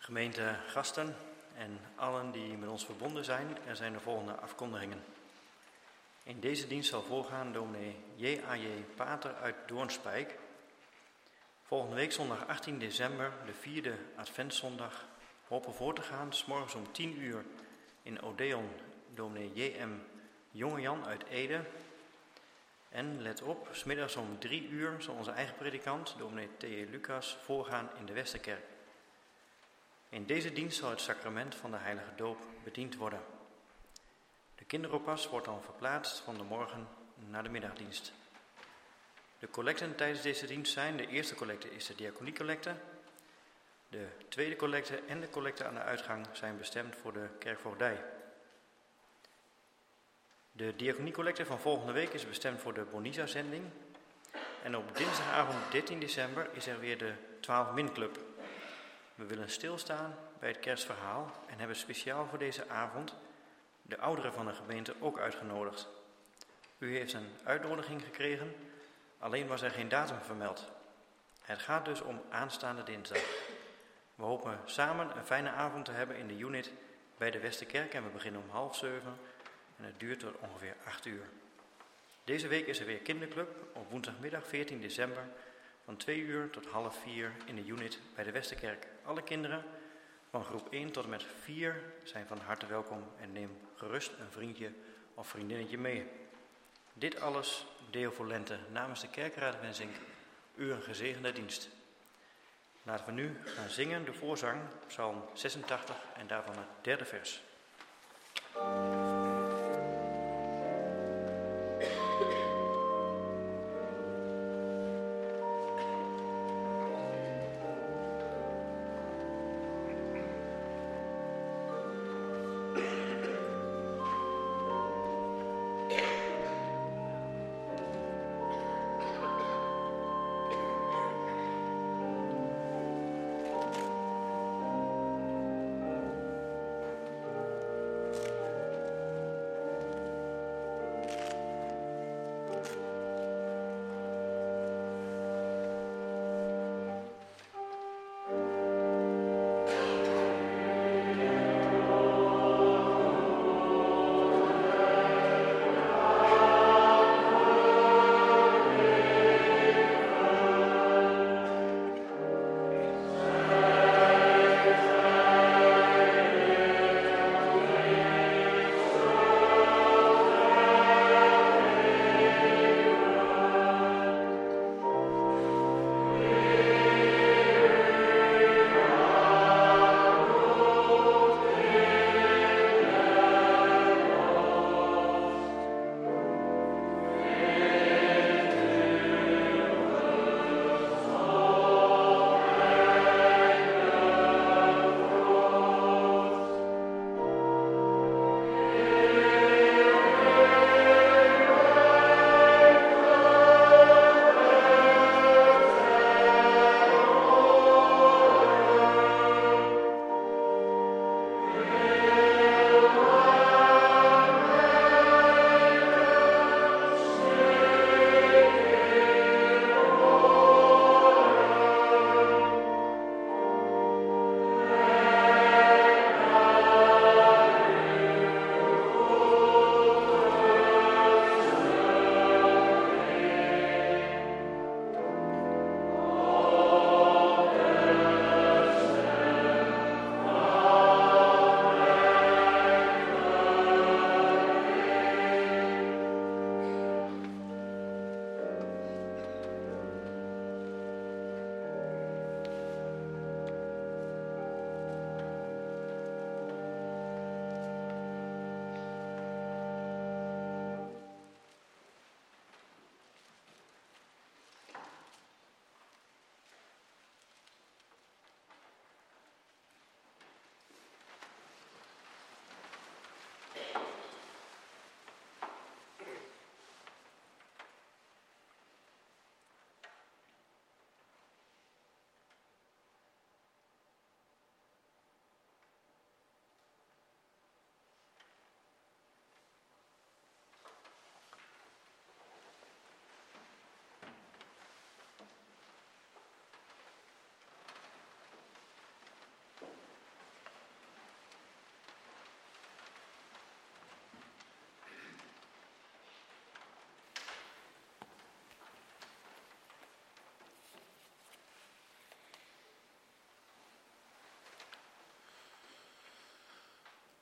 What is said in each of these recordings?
Gemeente gasten en allen die met ons verbonden zijn, er zijn de volgende afkondigingen. In deze dienst zal voorgaan dominee J.A.J. Pater uit Doornspijk. Volgende week zondag 18 december, de 4e adventszondag, hopen voor te gaan, 's morgens om 10 uur in Odeon, dominee J.M. Jongejan uit Ede. En let op, 's middags om 3 uur zal onze eigen predikant, dominee T.J. Lucas, voorgaan in de Westerkerk. In deze dienst zal het sacrament van de heilige doop bediend worden. De kinderoppas wordt dan verplaatst van de morgen naar de middagdienst. De collecten tijdens deze dienst zijn: de eerste collecte is de diaconiecollecte. De tweede collecte en de collecte aan de uitgang zijn bestemd voor de kerkvoogdij. De diaconiecollecte van volgende week is bestemd voor de Bonisa-zending. En op dinsdagavond 13 december is er weer de 12-min-club. We willen stilstaan bij het kerstverhaal en hebben speciaal voor deze avond de ouderen van de gemeente ook uitgenodigd. U heeft een uitnodiging gekregen, alleen was er geen datum vermeld. Het gaat dus om aanstaande dinsdag. We hopen samen een fijne avond te hebben in de unit bij de Westerkerk en we beginnen om 6:30 en het duurt tot ongeveer 8 uur. Deze week is er weer kinderclub op woensdagmiddag 14 december van 2 uur tot 3:30 in de unit bij de Westerkerk. Alle kinderen van groep 1 tot en met 4 zijn van harte welkom en neem gerust een vriendje of vriendinnetje mee. Dit alles Deo Volente namens de kerkraad wens ik u een gezegende dienst. Laten we nu gaan zingen de voorzang, Psalm 86 en daarvan het 3e vers.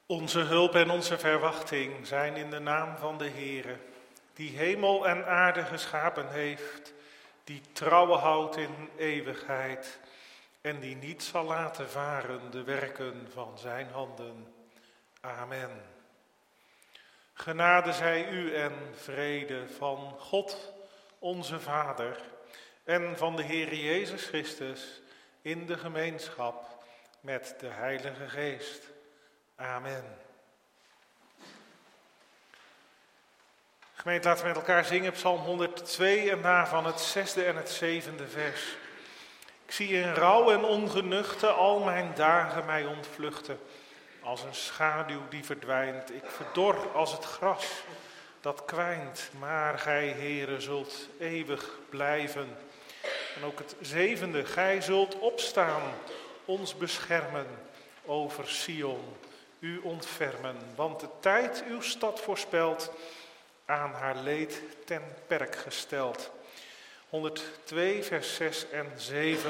Onze hulp en onze verwachting zijn in de naam van de Heere, die hemel en aarde geschapen heeft, die trouwe houdt in eeuwigheid en die niet zal laten varen de werken van zijn handen. Amen. Genade zij u en vrede van God, onze Vader, en van de Heere Jezus Christus in de gemeenschap met de Heilige Geest. Amen. Gemeente, laten we met elkaar zingen Psalm 102 en daarvan het 6e en het 7e vers. Ik zie in rouw en ongenuchte al mijn dagen mij ontvluchten, als een schaduw die verdwijnt. Ik verdor als het gras dat kwijnt, maar gij, Heere, zult eeuwig blijven. En ook het 7e, gij zult opstaan, ons beschermen over Sion, u ontfermen, want de tijd uw stad voorspelt, aan haar leed ten perk gesteld. 102, vers 6 en 7.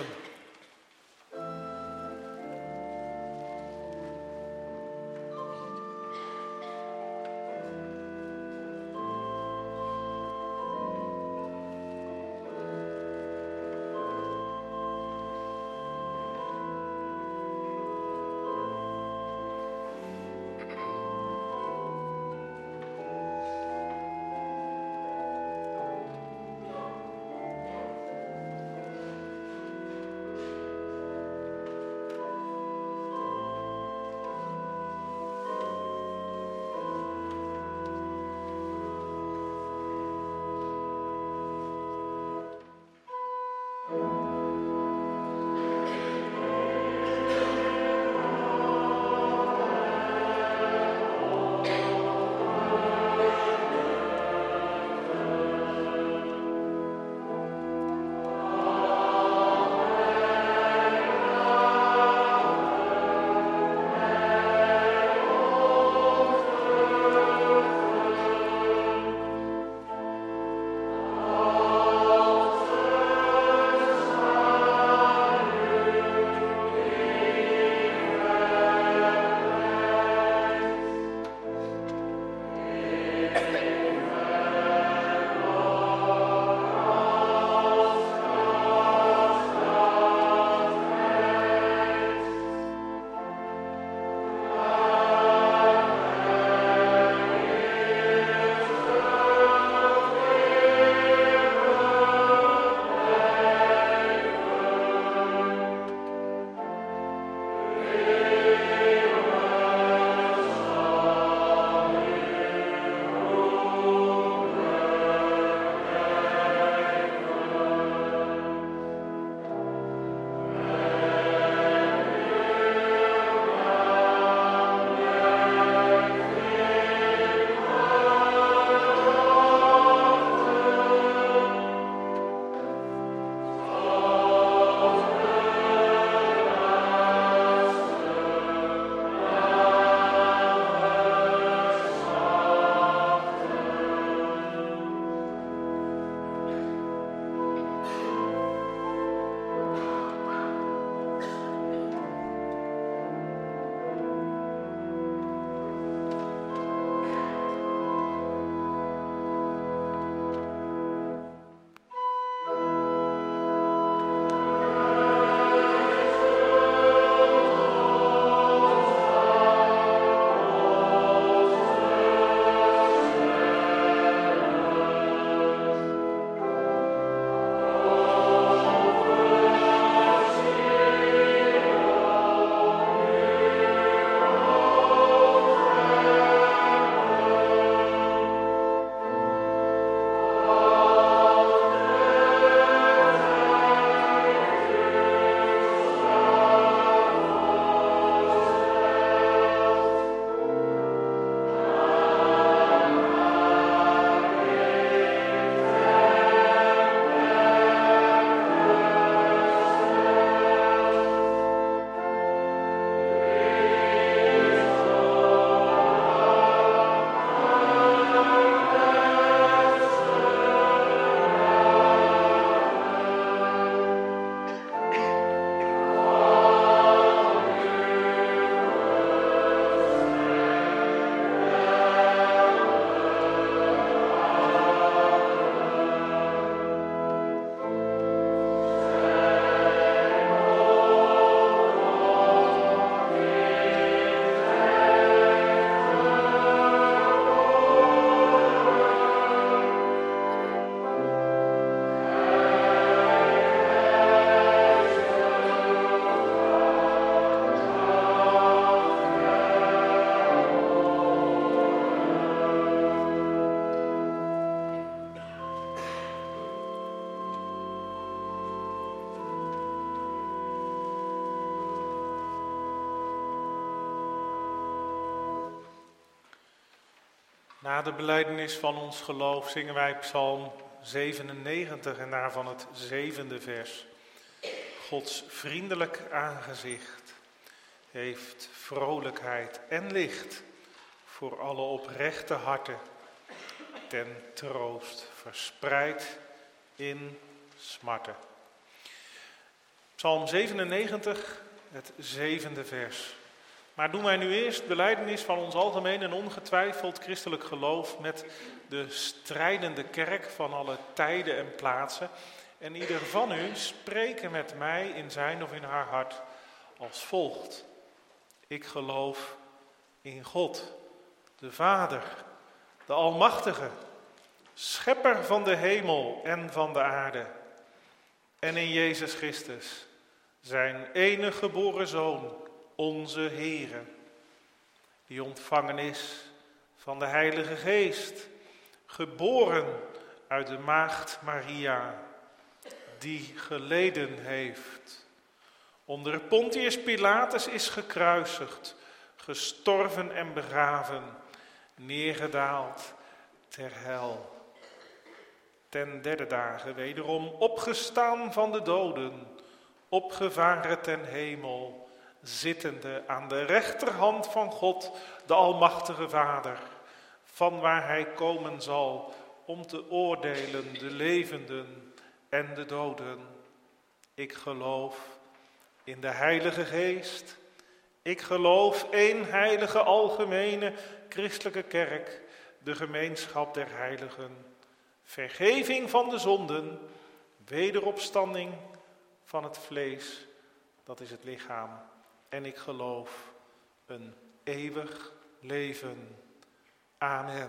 Na de belijdenis van ons geloof zingen wij Psalm 97 en daarvan het 7e vers. Gods vriendelijk aangezicht heeft vrolijkheid en licht voor alle oprechte harten, ten troost verspreid in smarten. Psalm 97, het 7e vers. Maar doen wij nu eerst belijdenis van ons algemeen en ongetwijfeld christelijk geloof met de strijdende kerk van alle tijden en plaatsen. En ieder van u spreken met mij in zijn of in haar hart als volgt. Ik geloof in God, de Vader, de Almachtige, Schepper van de hemel en van de aarde. En in Jezus Christus, zijn enige geboren Zoon, onze Heere, die ontvangen is van de Heilige Geest, geboren uit de maagd Maria, die geleden heeft, onder Pontius Pilatus is gekruisigd, gestorven en begraven, neergedaald ter hel. Ten derde dagen wederom opgestaan van de doden, opgevaren ten hemel, zittende aan de rechterhand van God, de Almachtige Vader, van waar hij komen zal om te oordelen de levenden en de doden. Ik geloof in de Heilige Geest. Ik geloof één heilige algemene christelijke kerk, de gemeenschap der heiligen, vergeving van de zonden, wederopstanding van het vlees, dat is het lichaam. En ik geloof een eeuwig leven. Amen.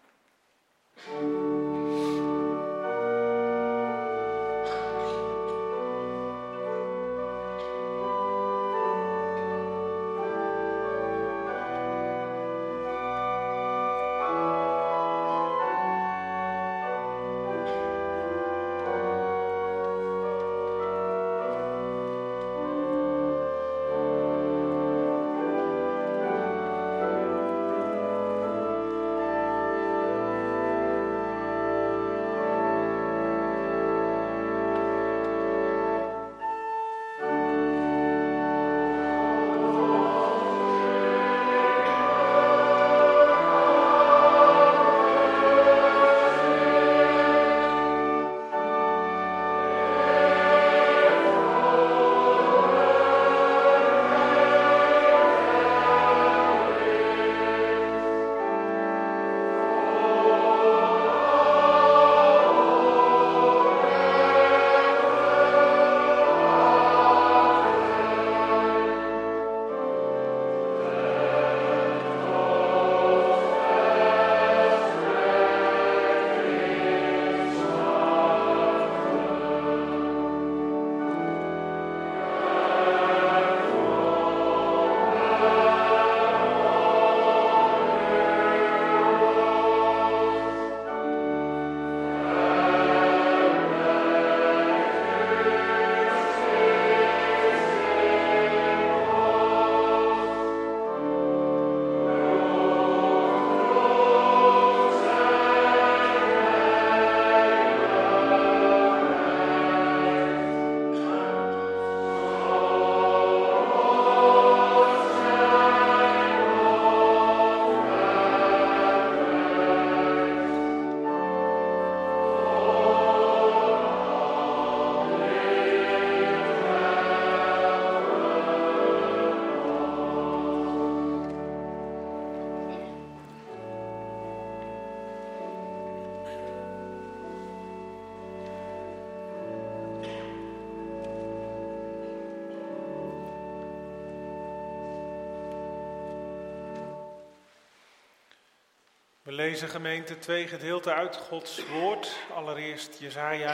We lezen gemeente 2 gedeelten uit Gods woord. Allereerst Jesaja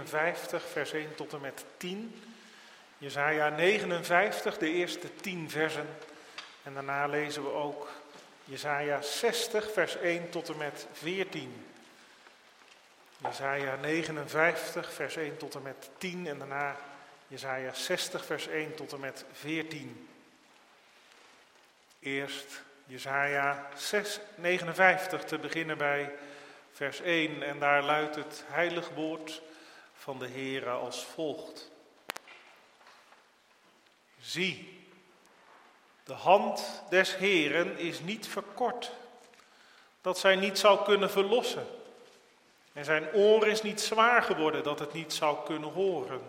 59 vers 1 tot en met 10. Jesaja 59, de eerste 10 versen. En daarna lezen we ook Jesaja 60 vers 1 tot en met 14. Jesaja 59 vers 1 tot en met 10 en daarna Jesaja 60 vers 1 tot en met 14. Eerst Jesaja 6:59 te beginnen bij vers 1 en daar luidt het heilig woord van de Heere als volgt. Zie, de hand des Heeren is niet verkort, dat zij niet zou kunnen verlossen. En zijn oor is niet zwaar geworden, dat het niet zou kunnen horen.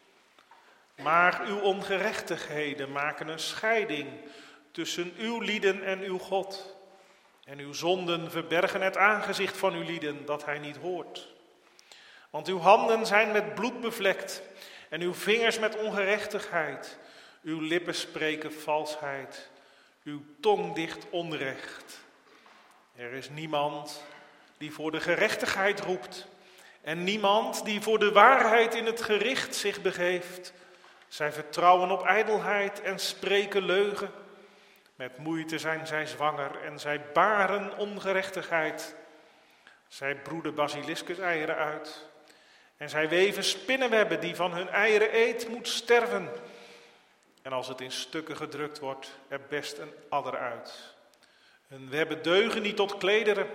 Maar uw ongerechtigheden maken een scheiding tussen uw lieden en uw God. En uw zonden verbergen het aangezicht van uw lieden, dat hij niet hoort. Want uw handen zijn met bloed bevlekt en uw vingers met ongerechtigheid. Uw lippen spreken valsheid, uw tong dicht onrecht. Er is niemand die voor de gerechtigheid roept en niemand die voor de waarheid in het gericht zich begeeft. Zij vertrouwen op ijdelheid en spreken leugen. Met moeite zijn zij zwanger en zij baren ongerechtigheid. Zij broeden basiliscus-eieren uit. En zij weven spinnenwebben die van hun eieren eet moet sterven. En als het in stukken gedrukt wordt, er best een adder uit. Hun webben deugen niet tot klederen.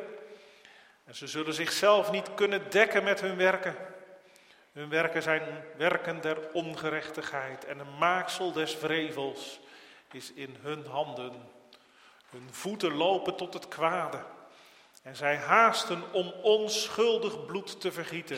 En ze zullen zichzelf niet kunnen dekken met hun werken. Hun werken zijn werken der ongerechtigheid en een maaksel des wrevels is in hun handen. Hun voeten lopen tot het kwade en zij haasten om onschuldig bloed te vergieten.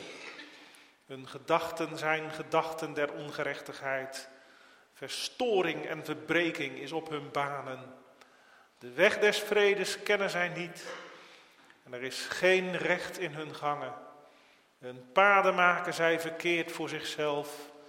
Hun gedachten zijn gedachten der ongerechtigheid. Verstoring en verbreking is op hun banen. De weg des vredes kennen zij niet en er is geen recht in hun gangen. Hun paden maken zij verkeerd voor zichzelf.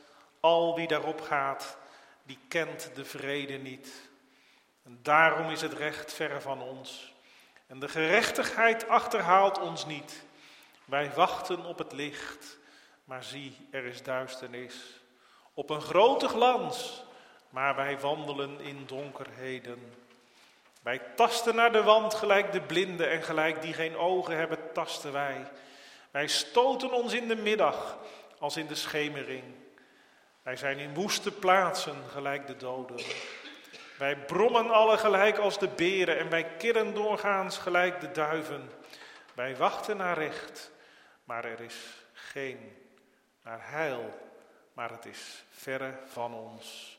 Al wie daarop gaat, die kent de vrede niet. En daarom is het recht verre van ons. En de gerechtigheid achterhaalt ons niet. Wij wachten op het licht, maar zie, er is duisternis. Op een grote glans, maar wij wandelen in donkerheden. Wij tasten naar de wand gelijk de blinden en gelijk die geen ogen hebben tasten wij. Wij stoten ons in de middag als in de schemering. Wij zijn in woeste plaatsen gelijk de doden. Wij brommen alle gelijk als de beren en wij kirren doorgaans gelijk de duiven. Wij wachten naar recht, maar er is geen, naar heil, maar het is verre van ons.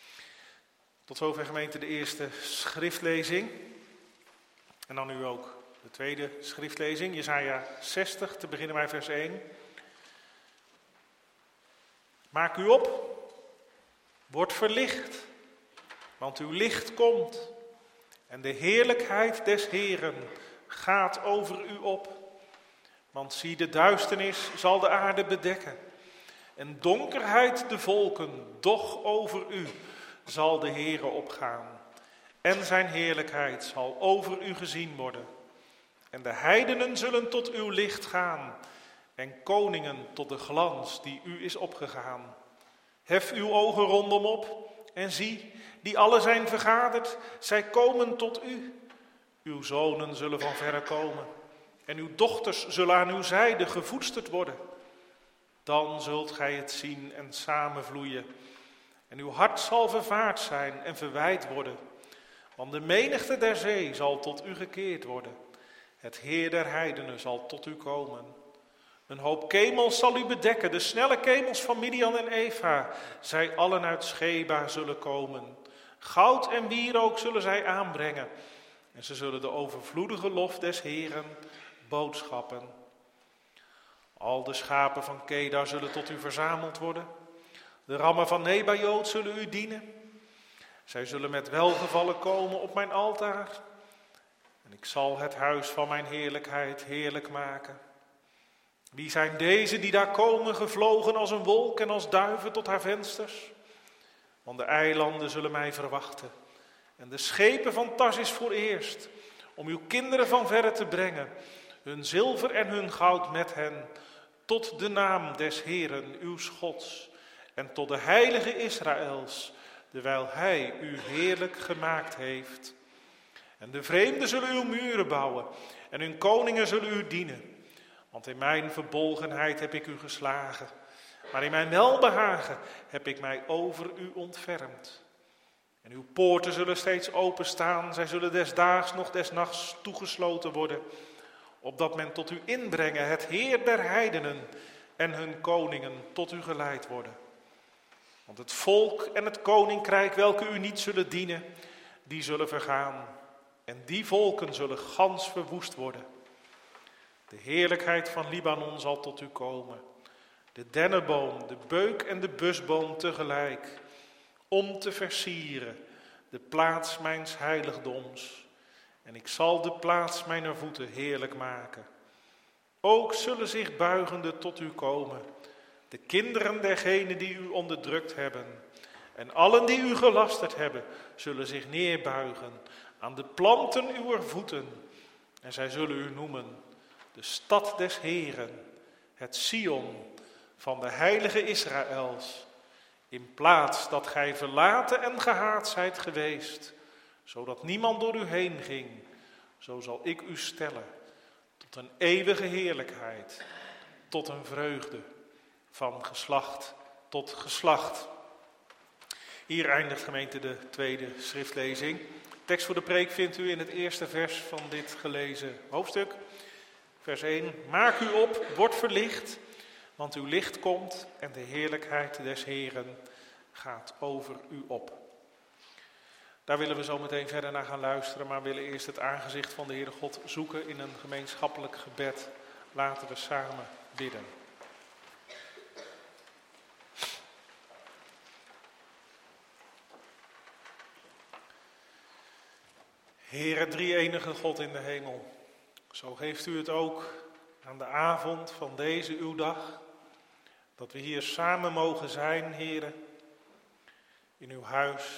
Tot zover gemeente de eerste schriftlezing. En dan nu ook de tweede schriftlezing, Jesaja 60, te beginnen bij vers 1. Maak u op, word verlicht, want uw licht komt en de heerlijkheid des Heeren gaat over u op. Want zie, de duisternis zal de aarde bedekken en donkerheid de volken, doch over u zal de Heere opgaan en zijn heerlijkheid zal over u gezien worden. En de heidenen zullen tot uw licht gaan en koningen tot de glans die u is opgegaan. Hef uw ogen rondom op en zie, die alle zijn vergaderd, zij komen tot u. Uw zonen zullen van verre komen en uw dochters zullen aan uw zijde gevoedsterd worden. Dan zult gij het zien en samenvloeien en uw hart zal vervaard zijn en verwijd worden. Want de menigte der zee zal tot u gekeerd worden. Het Heer der heidenen zal tot u komen. Een hoop kemels zal u bedekken, de snelle kemels van Midian en Eva. Zij allen uit Scheba zullen komen. Goud en wierook zullen zij aanbrengen. En ze zullen de overvloedige lof des Heeren boodschappen. Al de schapen van Kedar zullen tot u verzameld worden. De rammen van Nebajoot zullen u dienen. Zij zullen met welgevallen komen op mijn altaar. En ik zal het huis van mijn heerlijkheid heerlijk maken. Wie zijn deze die daar komen, gevlogen als een wolk en als duiven tot haar vensters? Want de eilanden zullen mij verwachten. En de schepen van Tarsis vooreerst, om uw kinderen van verre te brengen, hun zilver en hun goud met hen, tot de naam des Heeren, uw Gods, en tot de heilige Israëls, terwijl hij u heerlijk gemaakt heeft. En de vreemden zullen uw muren bouwen, en hun koningen zullen u dienen. Want in mijn verbolgenheid heb ik u geslagen, maar in mijn welbehagen heb ik mij over u ontfermd. En uw poorten zullen steeds openstaan, zij zullen des daags nog des nachts toegesloten worden, opdat men tot u inbrengen, het Heer der heidenen en hun koningen tot u geleid worden. Want het volk en het koninkrijk welke u niet zullen dienen, die zullen vergaan. En die volken zullen gans verwoest worden. De heerlijkheid van Libanon zal tot u komen. De dennenboom, de beuk en de busboom tegelijk. Om te versieren de plaats mijns heiligdoms. En ik zal de plaats mijner voeten heerlijk maken. Ook zullen zich buigende tot u komen. De kinderen dergenen die u onderdrukt hebben. En allen die u gelasterd hebben, zullen zich neerbuigen aan de planten uwer voeten. En zij zullen u noemen de stad des Heren, het Sion van de heilige Israëls. In plaats dat gij verlaten en gehaat zijt geweest, zodat niemand door u heen ging, zo zal ik u stellen tot een eeuwige heerlijkheid, tot een vreugde van geslacht tot geslacht. Hier eindigt gemeente de tweede schriftlezing. De tekst voor de preek vindt u in het eerste vers van dit gelezen hoofdstuk. Vers 1. Maak u op, word verlicht, want uw licht komt en de heerlijkheid des Heren gaat over u op. Daar willen we zo meteen verder naar gaan luisteren, maar willen eerst het aangezicht van de Heere God zoeken in een gemeenschappelijk gebed. Laten we samen bidden. Heere, drie-enige God in de hemel, zo geeft u het ook aan de avond van deze uw dag, dat we hier samen mogen zijn, Heere, in uw huis,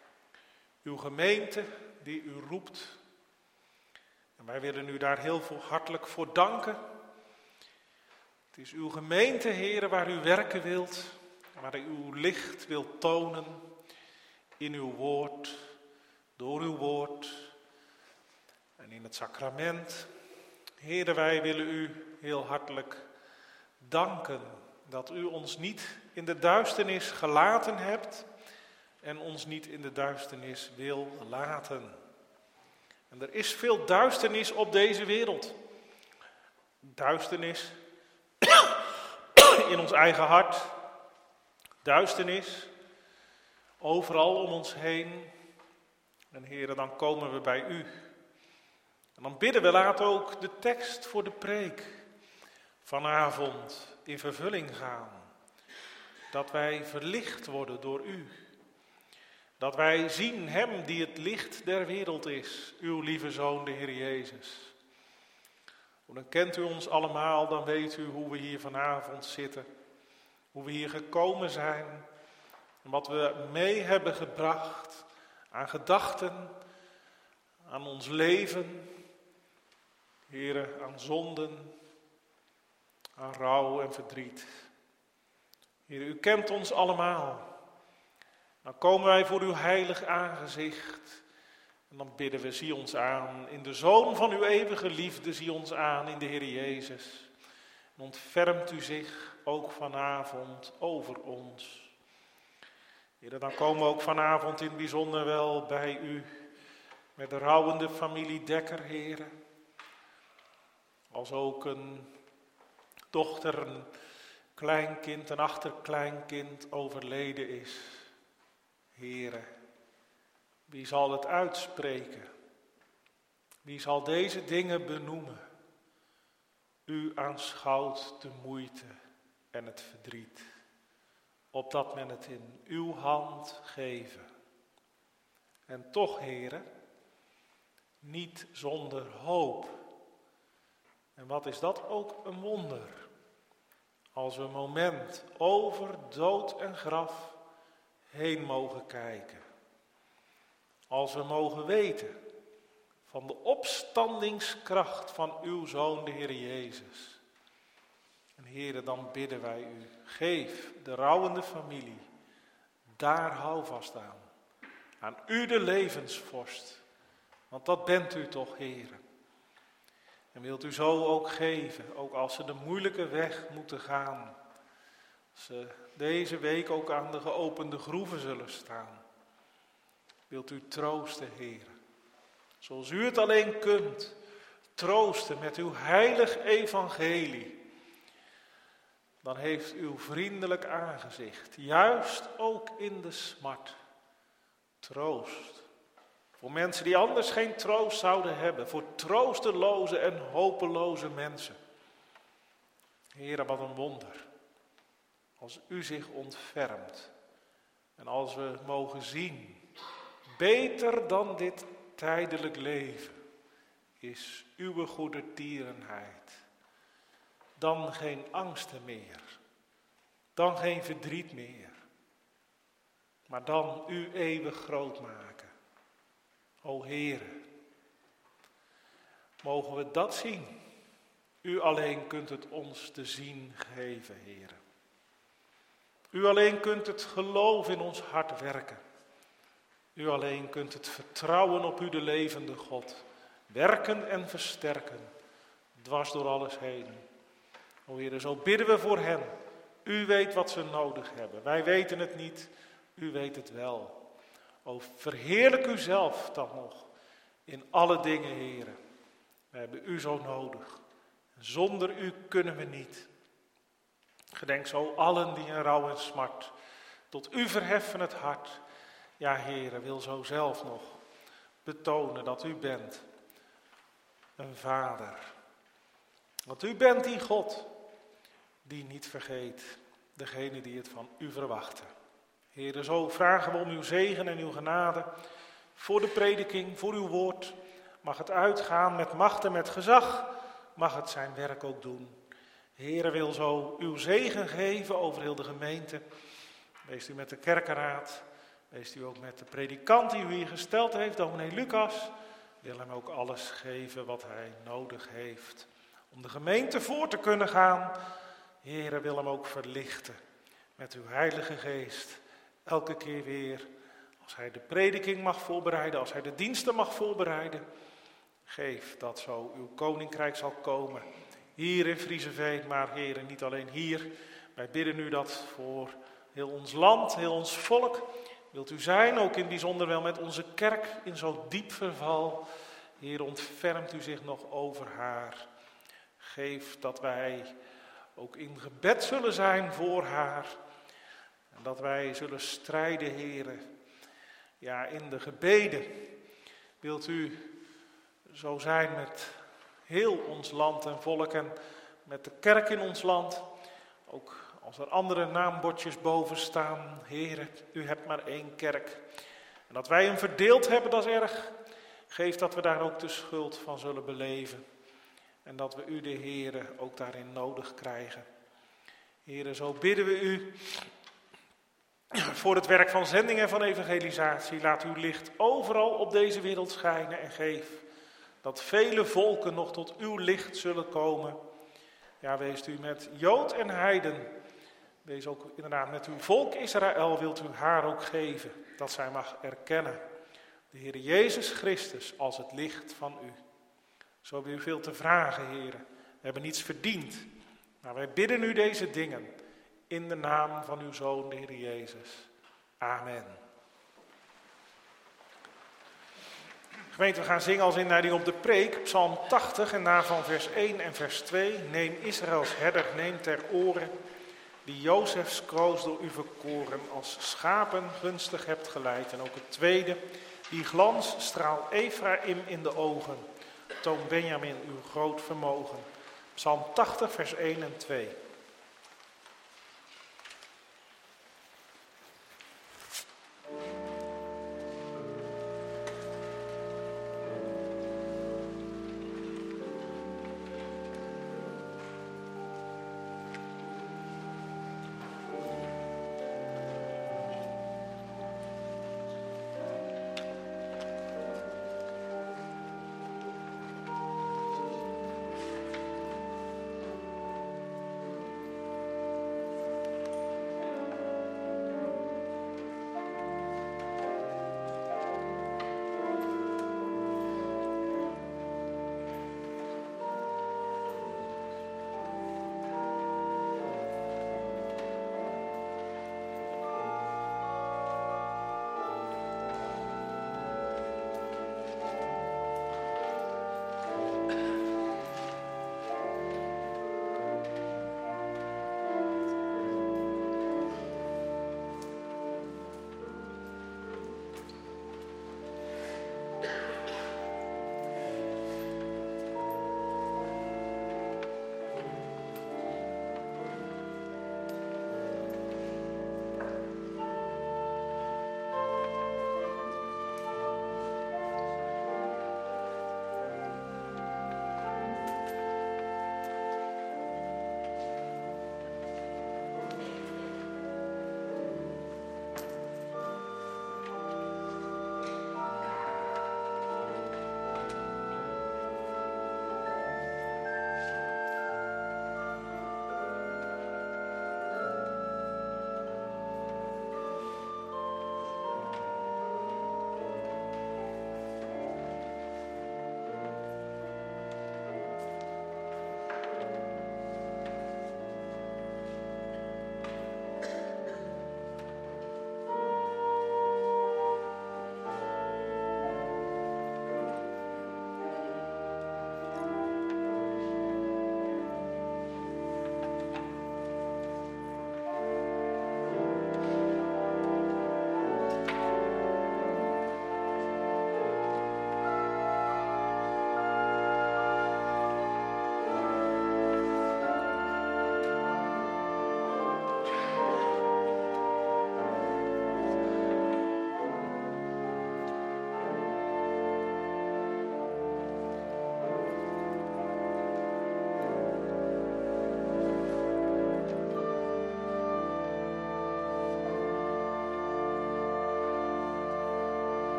uw gemeente die u roept. En wij willen u daar heel hartelijk voor danken. Het is uw gemeente, Heere, waar u werken wilt, waar u uw licht wilt tonen in uw woord, door uw woord en in het sacrament. Heere, wij willen u heel hartelijk danken dat u ons niet in de duisternis gelaten hebt en ons niet in de duisternis wil laten. En er is veel duisternis op deze wereld. Duisternis in ons eigen hart. Duisternis overal om ons heen. En Heere, dan komen we bij u. En dan bidden we, laat ook de tekst voor de preek vanavond in vervulling gaan. Dat wij verlicht worden door u. Dat wij zien hem die het licht der wereld is, uw lieve Zoon, de Heer Jezus. Dan kent u ons allemaal, dan weet u hoe we hier vanavond zitten. Hoe we hier gekomen zijn. En wat we mee hebben gebracht aan gedachten, aan ons leven. Heere, aan zonden, aan rouw en verdriet. Heere, u kent ons allemaal. Dan komen wij voor uw heilig aangezicht. En dan bidden we, zie ons aan. In de Zoon van uw eeuwige liefde, zie ons aan in de Heer Jezus. En ontfermt u zich ook vanavond over ons. Heere, dan komen we ook vanavond in het bijzonder wel bij u. Met de rouwende familie Dekker, Heere. Als ook een dochter, een kleinkind, een achterkleinkind overleden is. Heere, wie zal het uitspreken? Wie zal deze dingen benoemen? U aanschouwt de moeite en het verdriet, opdat men het in uw hand geven. En toch, Heere, niet zonder hoop. En wat is dat ook een wonder, als we een moment over dood en graf heen mogen kijken. Als we mogen weten van de opstandingskracht van uw Zoon, de Heer Jezus. En Heere, dan bidden wij u, geef de rouwende familie daar houvast aan. Aan u de levensvorst, want dat bent u toch, Heere. En wilt u zo ook geven, ook als ze de moeilijke weg moeten gaan. Als ze deze week ook aan de geopende groeven zullen staan. wilt u troosten, Heer. Zoals u het alleen kunt, troosten met uw heilig evangelie. Dan heeft uw vriendelijk aangezicht, juist ook in de smart, troost. Voor mensen die anders geen troost zouden hebben, voor troosteloze en hopeloze mensen. Heer, wat een wonder. Als u zich ontfermt en als we mogen zien, beter dan dit tijdelijk leven is uw goedertierenheid. Dan geen angsten meer, dan geen verdriet meer, maar dan u eeuwig groot maken. O Heere, mogen we dat zien. U alleen kunt het ons te zien geven, Heere. U alleen kunt het geloof in ons hart werken. U alleen kunt het vertrouwen op u, de levende God, werken en versterken, dwars door alles heen. O Heere, zo bidden we voor hen. U weet wat ze nodig hebben. Wij weten het niet, u weet het wel. O, verheerlijk u zelf dan nog in alle dingen, Heere. We hebben u zo nodig. Zonder u kunnen we niet. Gedenk zo allen die in rouw en smart tot u verheffen het hart. Ja, Heere, wil zo zelf nog betonen dat u bent een vader. Want u bent die God die niet vergeet degene die het van u verwachten. Heere, zo vragen we om uw zegen en uw genade voor de prediking, voor uw woord. Mag het uitgaan met macht en met gezag, mag het zijn werk ook doen. Heere, wil zo uw zegen geven over heel de gemeente. Wees u met de kerkenraad, wees u ook met de predikant die u hier gesteld heeft, dominee Lucas. Wil hem ook alles geven wat hij nodig heeft om de gemeente voor te kunnen gaan. Heere, wil hem ook verlichten met uw heilige geest. Elke keer weer, als hij de prediking mag voorbereiden, als hij de diensten mag voorbereiden. Geef dat zo uw koninkrijk zal komen. Hier in Frieseveen, maar Heere, niet alleen hier. Wij bidden u dat voor heel ons land, heel ons volk. Wilt u zijn, ook in het bijzonder wel met onze kerk in zo'n diep verval. Heer, ontfermt u zich nog over haar. Geef dat wij ook in gebed zullen zijn voor haar. En dat wij zullen strijden, Heere. Ja, in de gebeden wilt u zo zijn met heel ons land en volk en met de kerk in ons land. Ook als er andere naambordjes boven staan. Heere, u hebt maar één kerk. En dat wij hem verdeeld hebben, dat is erg. Geef dat we daar ook de schuld van zullen beleven. En dat we u, de Heere, ook daarin nodig krijgen. Heere, zo bidden we u voor het werk van zending en van evangelisatie. Laat uw licht overal op deze wereld schijnen en geef dat vele volken nog tot uw licht zullen komen. Ja, wees u met Jood en Heiden. Wees ook inderdaad met uw volk Israël, wilt u haar ook geven, dat zij mag erkennen. De Heer Jezus Christus als het licht van u. Zo hebben we u veel te vragen, Heere. We hebben niets verdiend, maar wij bidden u deze dingen in de naam van uw Zoon, de Heer Jezus. Amen. Gemeente, we gaan zingen als inleiding op de preek, Psalm 80 en daarvan vers 1 en vers 2. Neem Israëls herder, neem ter oren, die Jozefs kroos door u verkoren, als schapen gunstig hebt geleid. En ook het tweede, die glans straal Efraïm in de ogen, toon Benjamin uw groot vermogen. Psalm 80 vers 1 en 2.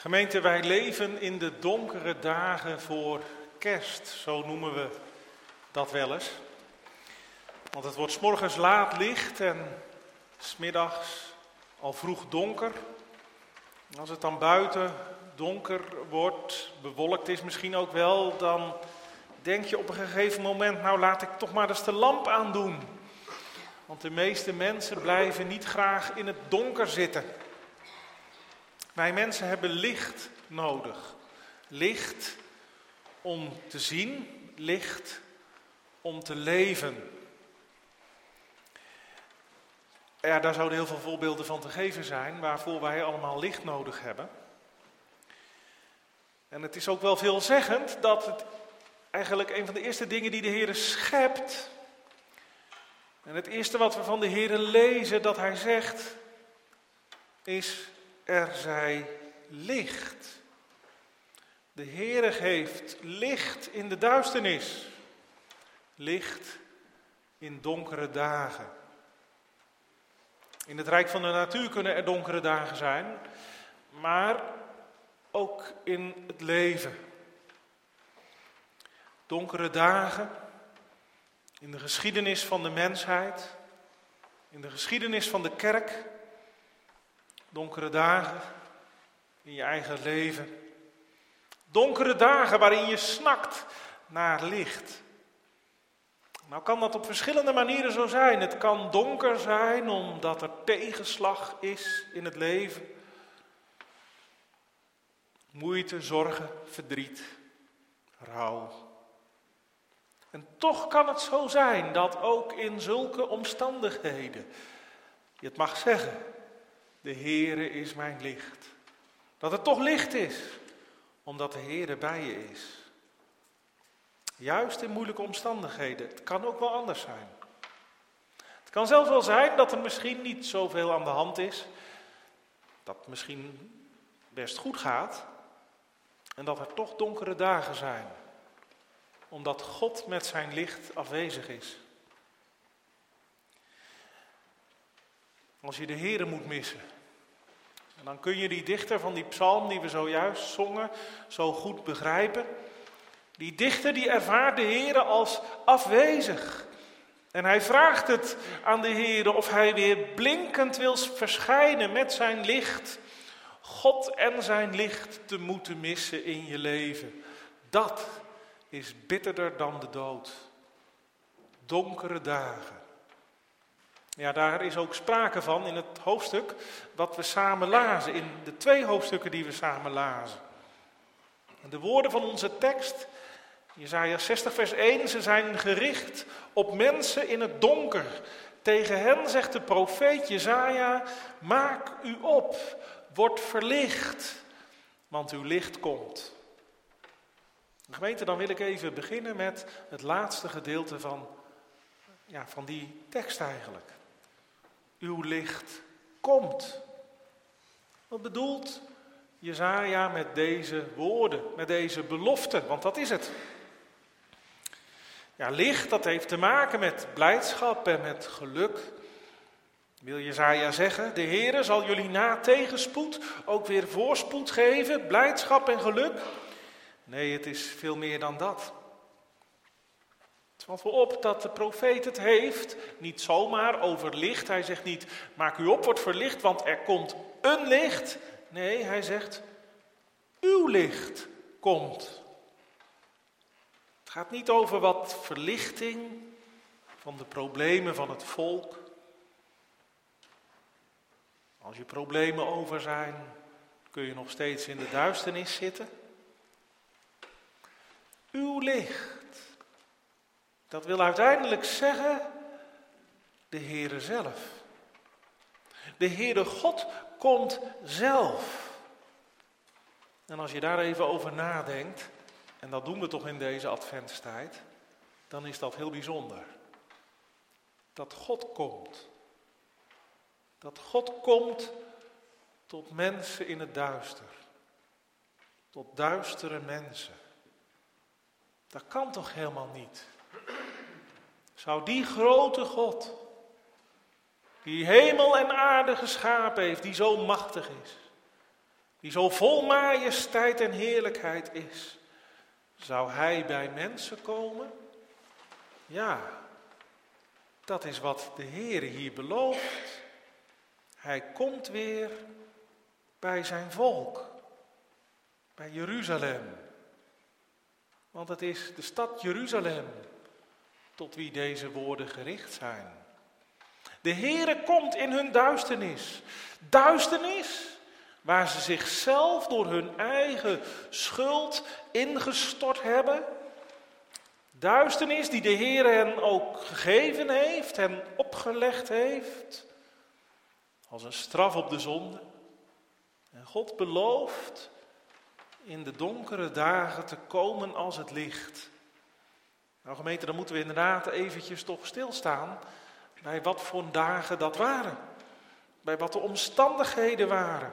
Gemeente, wij leven in de donkere dagen voor kerst, zo noemen we dat wel eens. Want het wordt 's morgens laat licht en 's middags al vroeg donker. Als het dan buiten donker wordt, bewolkt is misschien ook wel, dan denk je op een gegeven moment, nou laat ik toch maar eens de lamp aandoen. Want de meeste mensen blijven niet graag in het donker zitten. Wij mensen hebben licht nodig. Licht om te zien, licht om te leven. Ja, daar zouden heel veel voorbeelden van te geven zijn, waarvoor wij allemaal licht nodig hebben. En het is ook wel veelzeggend dat het eigenlijk een van de eerste dingen die de Heer schept. En het eerste wat we van de Heer lezen dat hij zegt, is: er zij licht. De Heere geeft licht in de duisternis. Licht in donkere dagen. In het rijk van de natuur kunnen er donkere dagen zijn, maar ook in het leven. Donkere dagen in de geschiedenis van de mensheid, in de geschiedenis van de kerk. Donkere dagen in je eigen leven. Donkere dagen waarin je snakt naar licht. Nou kan dat op verschillende manieren zo zijn. Het kan donker zijn omdat er tegenslag is in het leven. Moeite, zorgen, verdriet, rouw. En toch kan het zo zijn dat ook in zulke omstandigheden je het mag zeggen: de Heere is mijn licht. Dat het toch licht is, omdat de Heere bij je is. Juist in moeilijke omstandigheden. Het kan ook wel anders zijn. Het kan zelfs wel zijn dat er misschien niet zoveel aan de hand is. Dat het misschien best goed gaat. En dat er toch donkere dagen zijn. Omdat God met zijn licht afwezig is. Als je de Heere moet missen. En dan kun je die dichter van die psalm die we zojuist zongen zo goed begrijpen. Die dichter die ervaart de Heere als afwezig. En hij vraagt het aan de Heere of hij weer blinkend wil verschijnen met zijn licht. God en zijn licht te moeten missen in je leven. Dat is bitterder dan de dood. Donkere dagen. Ja, daar is ook sprake van in het hoofdstuk wat we samen lazen. In de 2 hoofdstukken die we samen lazen. En de woorden van onze tekst, Jesaja 60 vers 1, ze zijn gericht op mensen in het donker. Tegen hen zegt de profeet Jesaja: maak u op, word verlicht, want uw licht komt. Gemeente, dan wil ik even beginnen met het laatste gedeelte van die tekst eigenlijk. Uw licht komt. Wat bedoelt Jesaja met deze woorden, met deze belofte? Want dat is het. Ja, licht, dat heeft te maken met blijdschap en met geluk. Wil Jesaja zeggen: de Heere zal jullie na tegenspoed ook weer voorspoed geven, blijdschap en geluk? Nee, het is veel meer dan dat. Het valt wel op dat de profeet het heeft, niet zomaar over licht. Hij zegt niet: maak u op, word verlicht, want er komt een licht. Nee, hij zegt: uw licht komt. Het gaat niet over wat verlichting van de problemen van het volk. Als je problemen over zijn, kun je nog steeds in de duisternis zitten. Uw licht. Dat wil uiteindelijk zeggen de Heere zelf. De Heere God komt zelf. En als je daar even over nadenkt, en dat doen we toch in deze adventstijd, dan is dat heel bijzonder. Dat God komt. Dat God komt tot mensen in het duister. Tot duistere mensen. Dat kan toch helemaal niet? Zou die grote God, die hemel en aarde geschapen heeft, die zo machtig is, die zo vol majesteit en heerlijkheid is, zou hij bij mensen komen? Ja, dat is wat de Heere hier belooft. Hij komt weer bij zijn volk, bij Jeruzalem. Want het is de stad Jeruzalem tot wie deze woorden gericht zijn. De Heere komt in hun duisternis. Duisternis waar ze zichzelf door hun eigen schuld ingestort hebben. Duisternis die de Heere hen ook gegeven heeft, hen opgelegd heeft. Als een straf op de zonde. En God belooft in de donkere dagen te komen als het licht. Nou gemeente, dan moeten we inderdaad eventjes toch stilstaan bij wat voor dagen dat waren. Bij wat de omstandigheden waren.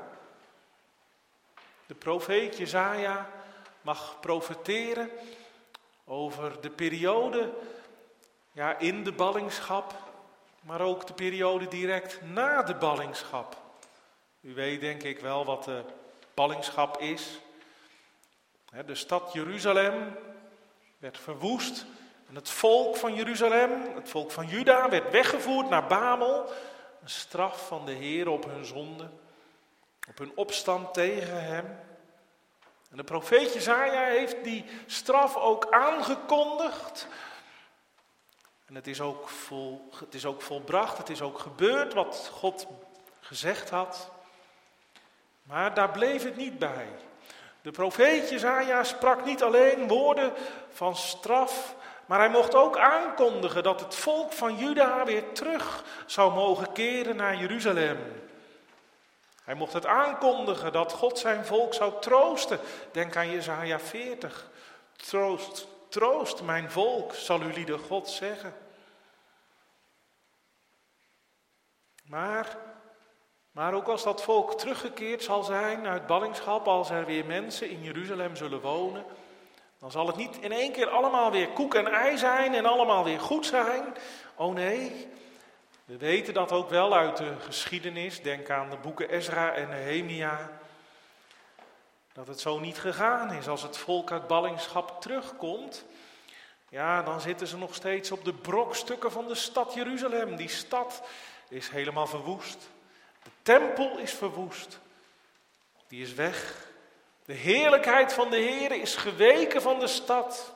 De profeet Jesaja mag profeteren over de periode in de ballingschap, maar ook de periode direct na de ballingschap. U weet denk ik wel wat de ballingschap is. De stad Jeruzalem werd verwoest en het volk van Jeruzalem, het volk van Juda, werd weggevoerd naar Babel. Een straf van de Heer op hun zonde, op hun opstand tegen hem. En de profeet Jesaja heeft die straf ook aangekondigd. En het is ook volbracht, het is ook gebeurd wat God gezegd had. Maar daar bleef het niet bij. De profeet Jesaja sprak niet alleen woorden van straf, maar hij mocht ook aankondigen dat het volk van Juda weer terug zou mogen keren naar Jeruzalem. Hij mocht het aankondigen dat God zijn volk zou troosten. Denk aan Jesaja 40. Troost, troost mijn volk, zal ulieden God zeggen. Maar ook als dat volk teruggekeerd zal zijn uit ballingschap, als er weer mensen in Jeruzalem zullen wonen, dan zal het niet in één keer allemaal weer koek en ei zijn en allemaal weer goed zijn. Oh nee, we weten dat ook wel uit de geschiedenis, denk aan de boeken Ezra en Nehemia, dat het zo niet gegaan is. Als het volk uit ballingschap terugkomt, dan zitten ze nog steeds op de brokstukken van de stad Jeruzalem. Die stad is helemaal verwoest. De tempel is verwoest. Die is weg. De heerlijkheid van de Heer is geweken van de stad.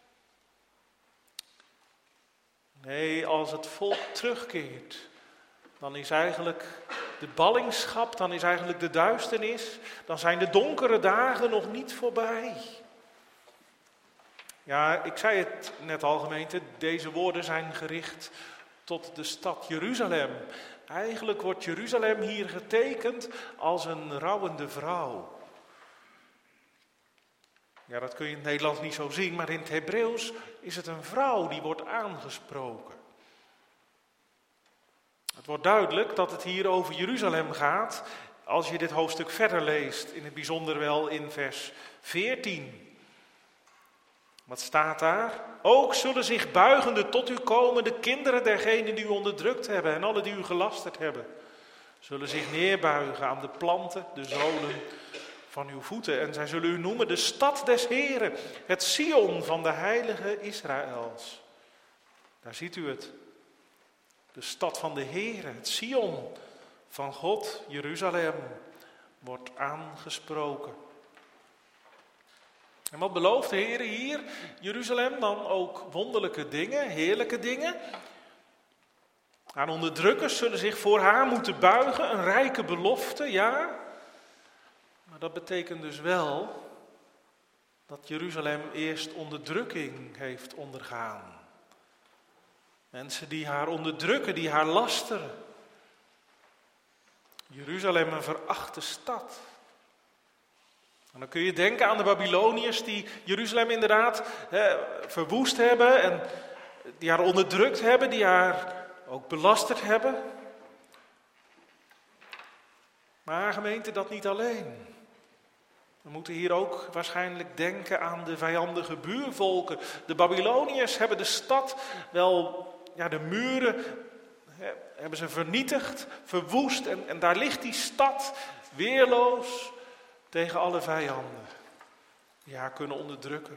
Nee, als het volk terugkeert, dan is eigenlijk de ballingschap, dan is eigenlijk de duisternis, dan zijn de donkere dagen nog niet voorbij. Ja, ik zei het net al gemeente, deze woorden zijn gericht tot de stad Jeruzalem. Eigenlijk wordt Jeruzalem hier getekend als een rouwende vrouw. Ja, dat kun je in het Nederlands niet zo zien, maar in het Hebreeuws is het een vrouw die wordt aangesproken. Het wordt duidelijk dat het hier over Jeruzalem gaat, als je dit hoofdstuk verder leest, in het bijzonder wel in vers 14. Wat staat daar? Ook zullen zich buigende tot u komen de kinderen dergenen die u onderdrukt hebben en alle die u gelasterd hebben. Zullen zich neerbuigen aan de planten, de zolen van uw voeten. En zij zullen u noemen de stad des Heren, het Sion van de heilige Israëls. Daar ziet u het. De stad van de Heren, het Sion van God, Jeruzalem, wordt aangesproken. En wat belooft de Heer hier? Jeruzalem dan ook wonderlijke dingen, heerlijke dingen. Aan onderdrukkers zullen zich voor haar moeten buigen, een rijke belofte, ja. Maar dat betekent dus wel dat Jeruzalem eerst onderdrukking heeft ondergaan. Mensen die haar onderdrukken, die haar lasteren. Jeruzalem een verachte stad. En dan kun je denken aan de Babyloniërs die Jeruzalem inderdaad verwoest hebben en die haar onderdrukt hebben, die haar ook belasterd hebben. Maar gemeente, dat niet alleen. We moeten hier ook waarschijnlijk denken aan de vijandige buurvolken. De Babyloniërs hebben de stad wel, de muren hebben ze vernietigd, verwoest en daar ligt die stad weerloos. tegen alle vijanden die haar kunnen onderdrukken.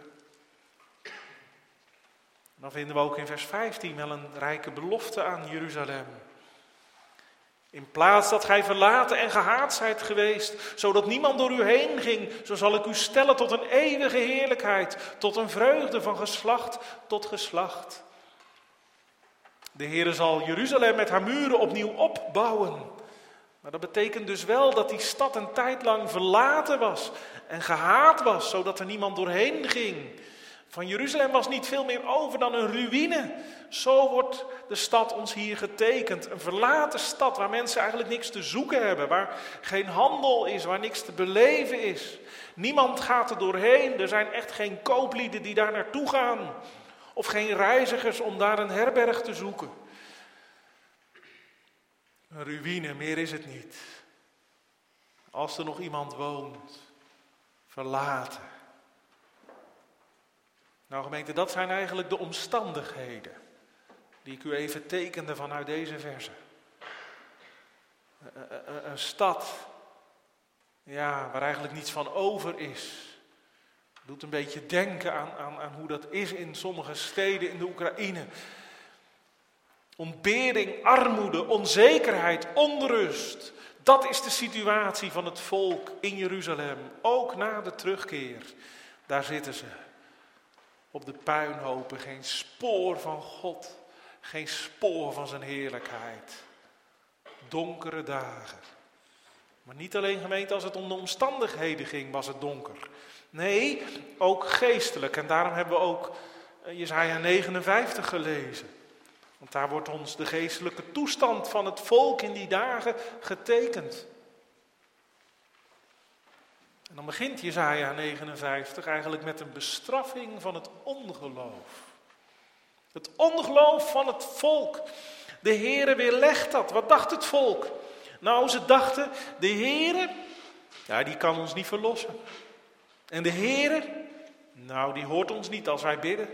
Dan vinden we ook in vers 15 wel een rijke belofte aan Jeruzalem. In plaats dat gij verlaten en gehaat zijt geweest, zodat niemand door u heen ging, zo zal ik u stellen tot een eeuwige heerlijkheid, tot een vreugde van geslacht tot geslacht. De Heere zal Jeruzalem met haar muren opnieuw opbouwen. Maar dat betekent dus wel dat die stad een tijd lang verlaten was en gehaat was, zodat er niemand doorheen ging. Van Jeruzalem was niet veel meer over dan een ruïne. Zo wordt de stad ons hier getekend. Een verlaten stad waar mensen eigenlijk niks te zoeken hebben. Waar geen handel is, waar niks te beleven is. Niemand gaat er doorheen. Er zijn echt geen kooplieden die daar naartoe gaan. Of geen reizigers om daar een herberg te zoeken. Een ruïne, meer is het niet. Als er nog iemand woont, verlaten. Nou gemeente, dat zijn eigenlijk de omstandigheden die ik u even tekende vanuit deze verzen. Een stad, ja, waar eigenlijk niets van over is. Doet een beetje denken aan hoe dat is in sommige steden in de Oekraïne. Ontbering, armoede, onzekerheid, onrust. Dat is de situatie van het volk in Jeruzalem, ook na de terugkeer. Daar zitten ze. Op de puinhopen, geen spoor van God, geen spoor van zijn heerlijkheid. Donkere dagen. Maar niet alleen gemeente als het om de omstandigheden ging was het donker. Nee, ook geestelijk. En daarom hebben we ook Jesaja 59 gelezen. Want daar wordt ons de geestelijke toestand van het volk in die dagen getekend. En dan begint Jesaja 59 eigenlijk met een bestraffing van het ongeloof. Het ongeloof van het volk. De Heere weerlegt dat. Wat dacht het volk? Nou, ze dachten, de Heere, ja, die kan ons niet verlossen. En de Heere, nou, die hoort ons niet als wij bidden.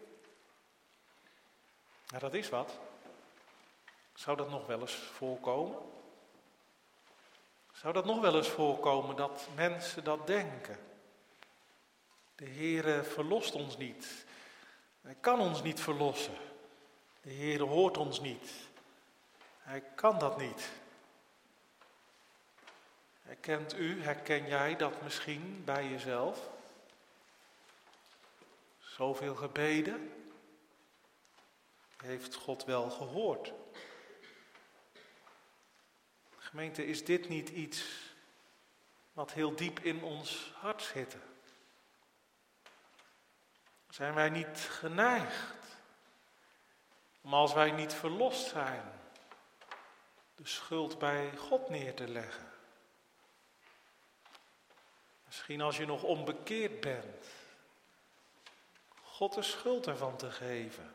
Nou, dat is wat. Zou dat nog wel eens voorkomen? Zou dat nog wel eens voorkomen dat mensen dat denken? De Heere verlost ons niet. Hij kan ons niet verlossen. De Heere hoort ons niet. Hij kan dat niet. Herken jij dat misschien bij jezelf? Zoveel gebeden heeft God wel gehoord. Gemeente, is dit niet iets wat heel diep in ons hart zit? Zijn wij niet geneigd om als wij niet verlost zijn, de schuld bij God neer te leggen? Misschien als je nog onbekeerd bent, God de schuld ervan te geven.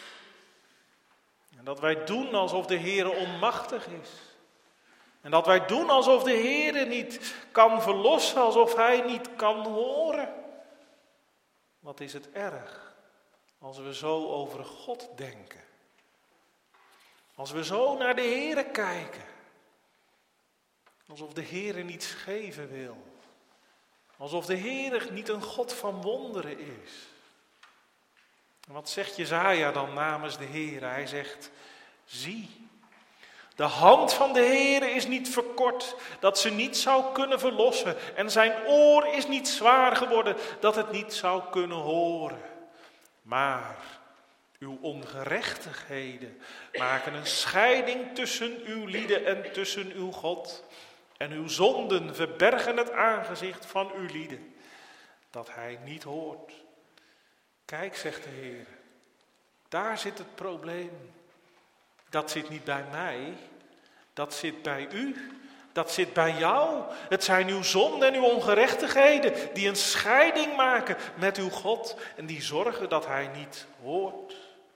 En dat wij doen alsof de Heere onmachtig is. En dat wij doen alsof de Heere niet kan verlossen, alsof Hij niet kan horen. Wat is het erg als we zo over God denken. Als we zo naar de Heere kijken. Alsof de Heere niets geven wil. Alsof de Heere niet een God van wonderen is. En wat zegt Jesaja dan namens de Heere? Hij zegt, zie. De hand van de Heere is niet verkort, dat ze niet zou kunnen verlossen. En zijn oor is niet zwaar geworden, dat het niet zou kunnen horen. Maar uw ongerechtigheden maken een scheiding tussen uw lieden en tussen uw God. En uw zonden verbergen het aangezicht van uw lieden, dat hij niet hoort. Kijk, zegt de Heer, daar zit het probleem. Dat zit niet bij mij, dat zit bij u, dat zit bij jou. Het zijn uw zonden en uw ongerechtigheden die een scheiding maken met uw God en die zorgen dat hij niet hoort.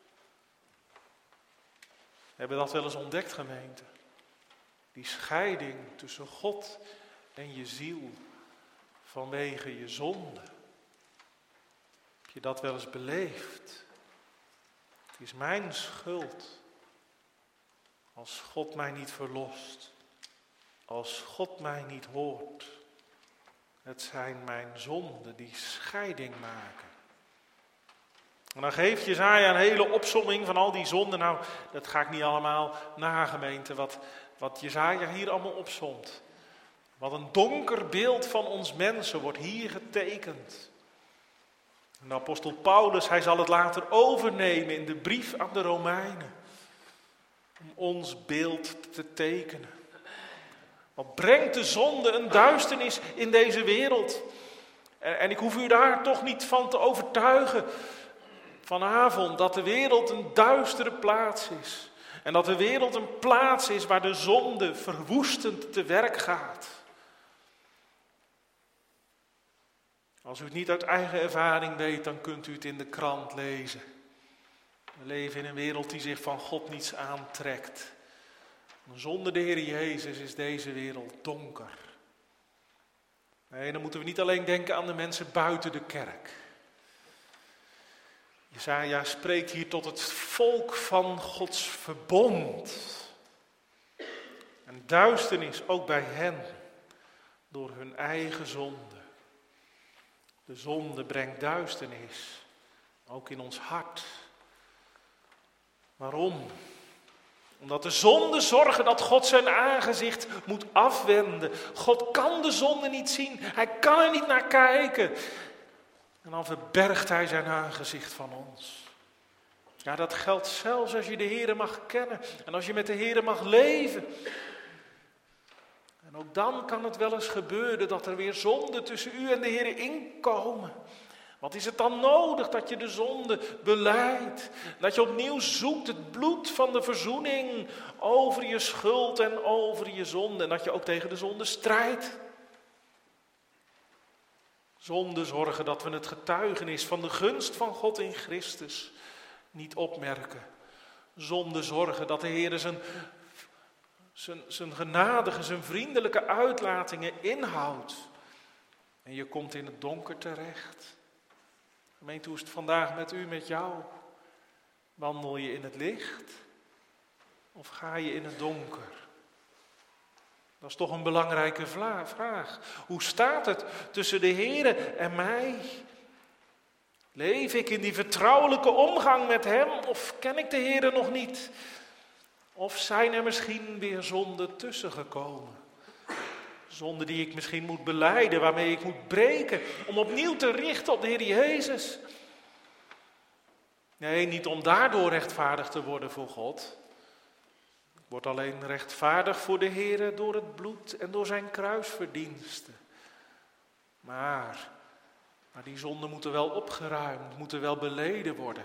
We hebben dat wel eens ontdekt, gemeente. Die scheiding tussen God en je ziel vanwege je zonde. Heb je dat wel eens beleefd? Het is mijn schuld. Als God mij niet verlost, als God mij niet hoort, Het zijn mijn zonden die scheiding maken. En dan geeft Jesaja een hele opsomming van al die zonden. Nou, dat ga ik niet allemaal na, gemeente, wat Jesaja hier allemaal opsomt. Wat een donker beeld van ons mensen wordt hier getekend. En de apostel Paulus, hij zal het later overnemen in de brief aan de Romeinen. Om ons beeld te tekenen. Wat brengt de zonde een duisternis in deze wereld? En ik hoef u daar toch niet van te overtuigen vanavond dat de wereld een duistere plaats is. En dat de wereld een plaats is waar de zonde verwoestend te werk gaat. Als u het niet uit eigen ervaring weet, dan kunt u het in de krant lezen. We leven in een wereld die zich van God niets aantrekt. Zonder de Heer Jezus is deze wereld donker. Nee, dan moeten we niet alleen denken aan de mensen buiten de kerk. Jesaja spreekt hier tot het volk van Gods verbond. En duisternis ook bij hen, door hun eigen zonde. De zonde brengt duisternis, ook in ons hart. Waarom? Omdat de zonden zorgen dat God zijn aangezicht moet afwenden. God kan de zonde niet zien, hij kan er niet naar kijken. En dan verbergt hij zijn aangezicht van ons. Ja, dat geldt zelfs als je de Heere mag kennen en als je met de Heere mag leven. En ook dan kan het wel eens gebeuren dat er weer zonden tussen u en de Heere inkomen. Wat is het dan nodig dat je de zonde belijdt? Dat je opnieuw zoekt het bloed van de verzoening over je schuld en over je zonde. En dat je ook tegen de zonde strijdt. Zonde zorgen dat we het getuigenis van de gunst van God in Christus niet opmerken. Zonde zorgen dat de Heer zijn genadige, zijn vriendelijke uitlatingen inhoudt. En je komt in het donker terecht. Gemeente, hoe is het vandaag met u, met jou? Wandel je in het licht? Of ga je in het donker? Dat is toch een belangrijke vraag. Hoe staat het tussen de Heere en mij? Leef ik in die vertrouwelijke omgang met Hem? Of ken ik de Heere nog niet? Of zijn er misschien weer zonden tussen gekomen? Zonden die ik misschien moet belijden, waarmee ik moet breken, om opnieuw te richten op de Heer Jezus. Nee, niet om daardoor rechtvaardig te worden voor God. Ik word alleen rechtvaardig voor de Heer door het bloed en door zijn kruisverdiensten. Maar die zonden moeten wel opgeruimd, moeten wel beleden worden.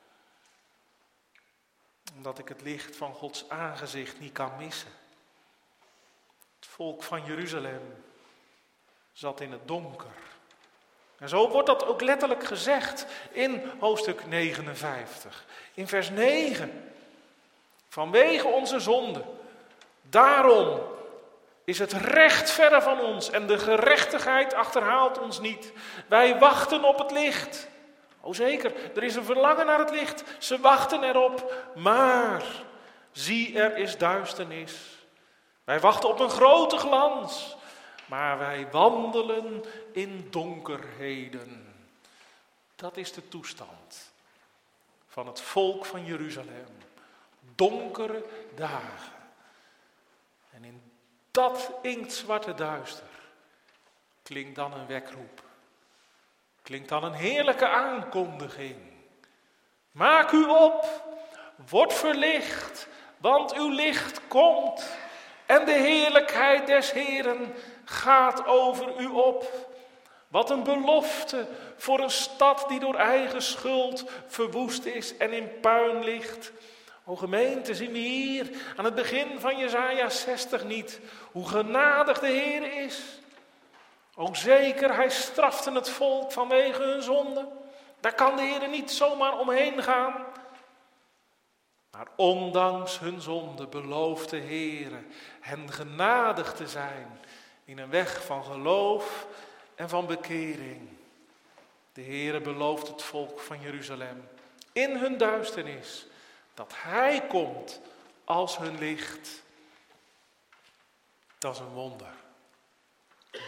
Omdat ik het licht van Gods aangezicht niet kan missen. Het volk van Jeruzalem zat in het donker. En zo wordt dat ook letterlijk gezegd in hoofdstuk 59. In vers 9. Vanwege onze zonde. Daarom is het recht verre van ons en de gerechtigheid achterhaalt ons niet. Wij wachten op het licht. O zeker, er is een verlangen naar het licht. Ze wachten erop. Maar zie, er is duisternis. Wij wachten op een grote glans. Maar wij wandelen in donkerheden. Dat is de toestand van het volk van Jeruzalem. Donkere dagen. En in dat inktzwarte duister klinkt dan een wekroep. Klinkt dan een heerlijke aankondiging. Maak u op, word verlicht, want uw licht komt. En de heerlijkheid des Heeren gaat over u op. Wat een belofte voor een stad die door eigen schuld verwoest is en in puin ligt. O gemeente, zien we hier aan het begin van Jesaja 60 niet hoe genadig de Heer is. O zeker, hij strafte het volk vanwege hun zonde. Daar kan de Heer niet zomaar omheen gaan. Maar ondanks hun zonde belooft de Heer hen genadig te zijn in een weg van geloof en van bekering. De Heer belooft het volk van Jeruzalem in hun duisternis dat hij komt als hun licht. Dat is een wonder. Een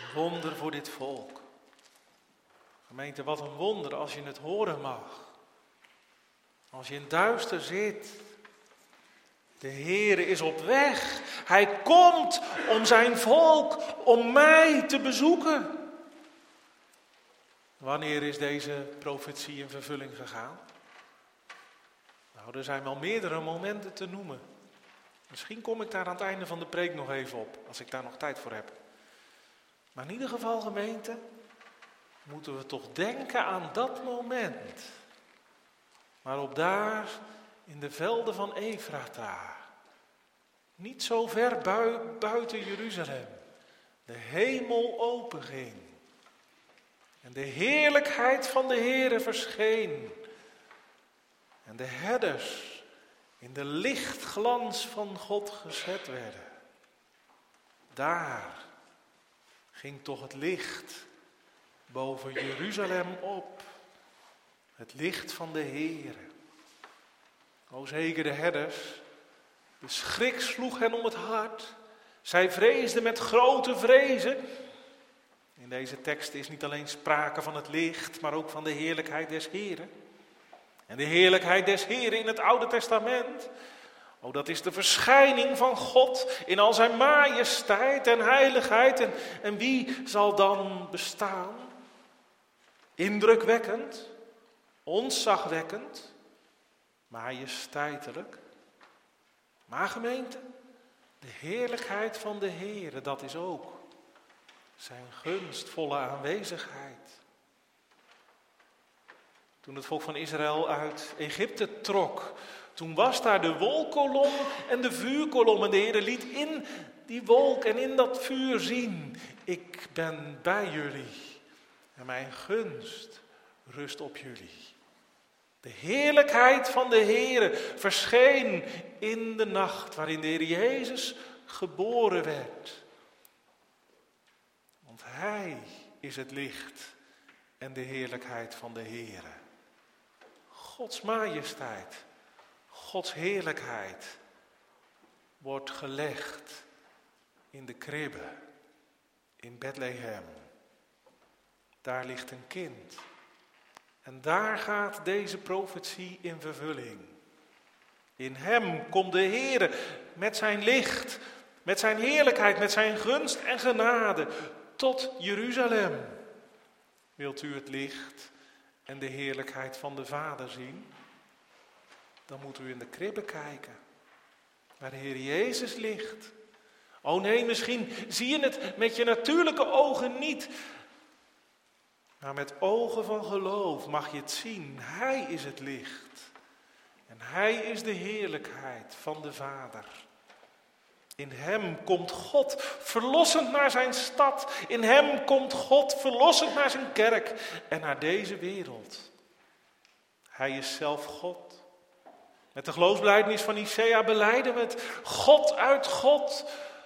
wonder voor dit volk. Gemeente, wat een wonder als je het horen mag. Als je in duister zit. De Heere is op weg. Hij komt om zijn volk, om mij te bezoeken. Wanneer is deze profetie in vervulling gegaan? Nou, er zijn wel meerdere momenten te noemen. Misschien kom ik daar aan het einde van de preek nog even op, als ik daar nog tijd voor heb. Maar in ieder geval, gemeente, moeten we toch denken aan dat moment. Waarop daar in de velden van Efrata, niet zo ver buiten Jeruzalem, de hemel openging. En de heerlijkheid van de Heere verscheen. En de herders in de lichtglans van God gezet werden. Daar ging toch het licht boven Jeruzalem op. Het licht van de Heere. O zeker de herders. De schrik sloeg hen om het hart. Zij vreesden met grote vrezen. In deze tekst is niet alleen sprake van het licht, maar ook van de heerlijkheid des Heeren. En de heerlijkheid des Heeren in het Oude Testament, oh, dat is de verschijning van God in al zijn majesteit en heiligheid. En wie zal dan bestaan? Indrukwekkend, ontzagwekkend, majesteitelijk. Maar gemeente, de heerlijkheid van de Heere, dat is ook zijn gunstvolle aanwezigheid. Toen het volk van Israël uit Egypte trok, toen was daar de wolkkolom en de vuurkolom. En de Heere liet in die wolk en in dat vuur zien: ik ben bij jullie en mijn gunst rust op jullie. De heerlijkheid van de Heere verscheen in de nacht waarin de Heer Jezus geboren werd. Want Hij is het licht en de heerlijkheid van de Heere. Gods majesteit, Gods heerlijkheid wordt gelegd in de kribbe, in Bethlehem. Daar ligt een kind. En daar gaat deze profetie in vervulling. In hem komt de Heere met zijn licht, met zijn heerlijkheid, met zijn gunst en genade tot Jeruzalem. Wilt u het licht en de heerlijkheid van de Vader zien? Dan moet u in de kribbe kijken, waar de Heer Jezus ligt. Oh nee, misschien zie je het met je natuurlijke ogen niet. Maar met ogen van geloof mag je het zien. Hij is het licht. En Hij is de heerlijkheid van de Vader. In hem komt God verlossend naar zijn stad. In hem komt God verlossend naar zijn kerk en naar deze wereld. Hij is zelf God. Met de geloofsbelijdenis van Nicea belijden we het: God uit God.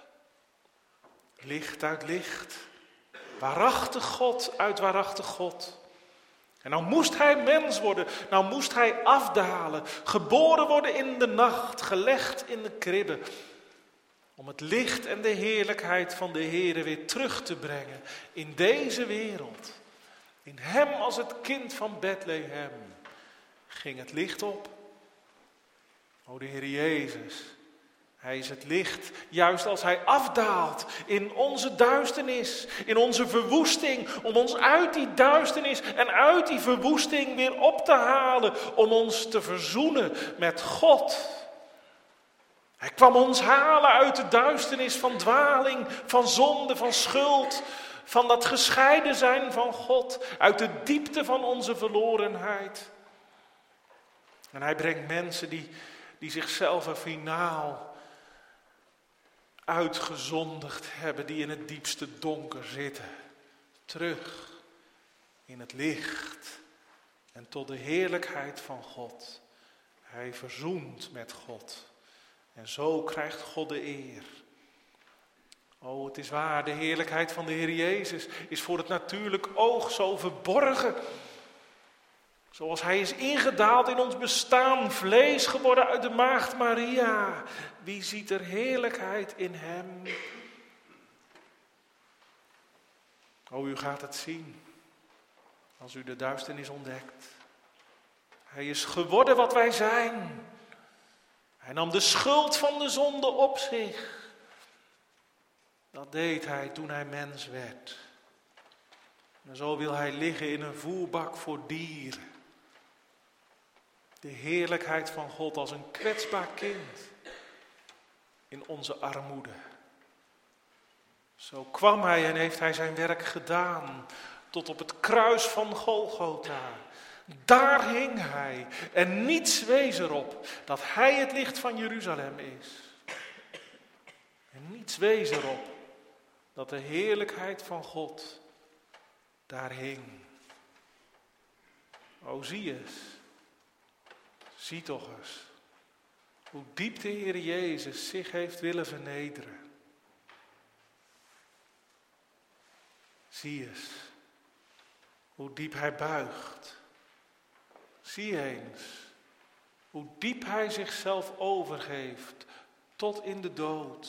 Licht uit licht. Waarachtig God uit waarachtig God. En nou moest hij mens worden, nou moest hij afdalen, geboren worden in de nacht, gelegd in de kribbe, om het licht en de heerlijkheid van de Heere weer terug te brengen in deze wereld. In hem als het kind van Bethlehem ging het licht op. O, de Heer Jezus, Hij is het licht, juist als Hij afdaalt in onze duisternis, in onze verwoesting, om ons uit die duisternis en uit die verwoesting weer op te halen, om ons te verzoenen met God. Hij kwam ons halen uit de duisternis van dwaling, van zonde, van schuld, van dat gescheiden zijn van God, uit de diepte van onze verlorenheid. En Hij brengt mensen die zichzelf er finaal uitgezondigd hebben, die in het diepste donker zitten, terug in het licht en tot de heerlijkheid van God. Hij verzoent met God en zo krijgt God de eer. O, het is waar, de heerlijkheid van de Heer Jezus is voor het natuurlijk oog zo verborgen. Zoals Hij is ingedaald in ons bestaan, vlees geworden uit de maagd Maria. Wie ziet er heerlijkheid in Hem? O, u gaat het zien als u de duisternis ontdekt. Hij is geworden wat wij zijn. Hij nam de schuld van de zonde op zich. Dat deed hij toen hij mens werd. En zo wil hij liggen in een voerbak voor dieren. De heerlijkheid van God als een kwetsbaar kind in onze armoede. Zo kwam hij en heeft hij zijn werk gedaan tot op het kruis van Golgotha. Daar hing hij en niets wees erop dat hij het licht van Jeruzalem is. En niets wees erop dat de heerlijkheid van God daar hing. O, zie eens. Zie toch eens hoe diep de Heer Jezus zich heeft willen vernederen. Zie eens hoe diep hij buigt. Zie eens hoe diep hij zichzelf overgeeft tot in de dood.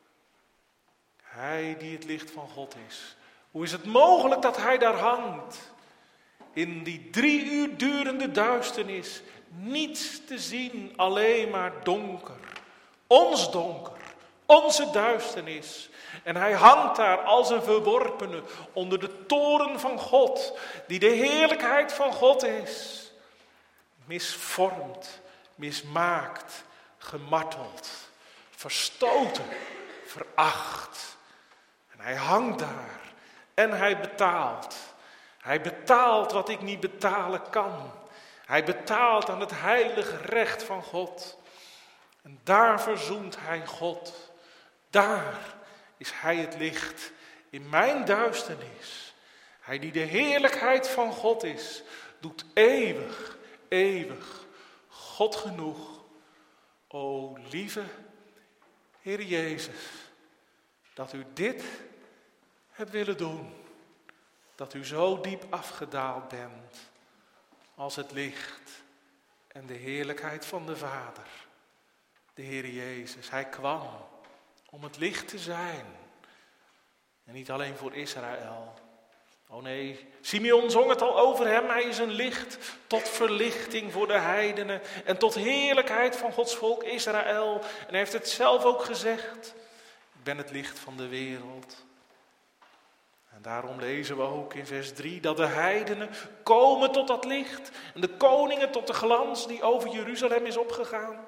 Hij die het licht van God is. Hoe is het mogelijk dat hij daar hangt? In die 3 uur durende duisternis. Niets te zien, alleen maar donker. Ons donker, onze duisternis. En hij hangt daar als een verworpene onder de toren van God, die de heerlijkheid van God is. Misvormd, mismaakt, gemarteld, verstoten, veracht. En hij hangt daar en hij betaalt. Hij betaalt wat ik niet betalen kan. Hij betaalt aan het heilige recht van God. En daar verzoent hij God. Daar is hij het licht in mijn duisternis. Hij die de heerlijkheid van God is, doet eeuwig, eeuwig God genoeg. O lieve Heer Jezus, dat u dit hebt willen doen. Dat u zo diep afgedaald bent als het licht en de heerlijkheid van de Vader. De Heer Jezus, hij kwam om het licht te zijn. En niet alleen voor Israël. Oh nee, Simeon zong het al over hem. Hij is een licht tot verlichting voor de heidenen. En tot heerlijkheid van Gods volk Israël. En hij heeft het zelf ook gezegd. Ik ben het licht van de wereld. En daarom lezen we ook in vers 3 dat de heidenen komen tot dat licht. En de koningen tot de glans die over Jeruzalem is opgegaan.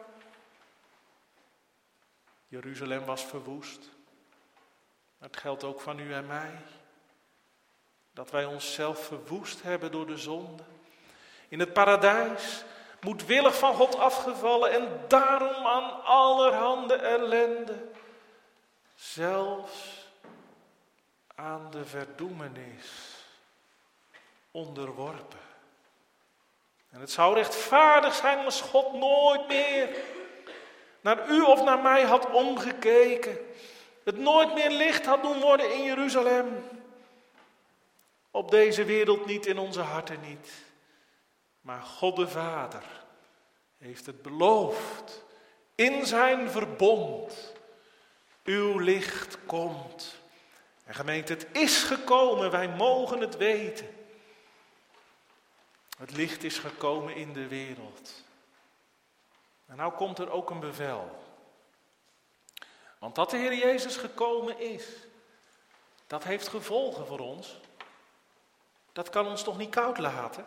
Jeruzalem was verwoest. Het geldt ook van u en mij. Dat wij onszelf verwoest hebben door de zonde. In het paradijs moedwillig van God afgevallen en daarom aan allerhande ellende. Zelfs aan de verdoemenis onderworpen. En het zou rechtvaardig zijn als God nooit meer naar u of naar mij had omgekeken. Het nooit meer licht had doen worden in Jeruzalem. Op deze wereld niet, in onze harten niet. Maar God de Vader heeft het beloofd in zijn verbond. Uw licht komt. En gemeente, het is gekomen, wij mogen het weten. Het licht is gekomen in de wereld. En nou komt er ook een bevel. Want dat de Heer Jezus gekomen is, dat heeft gevolgen voor ons. Dat kan ons toch niet koud laten?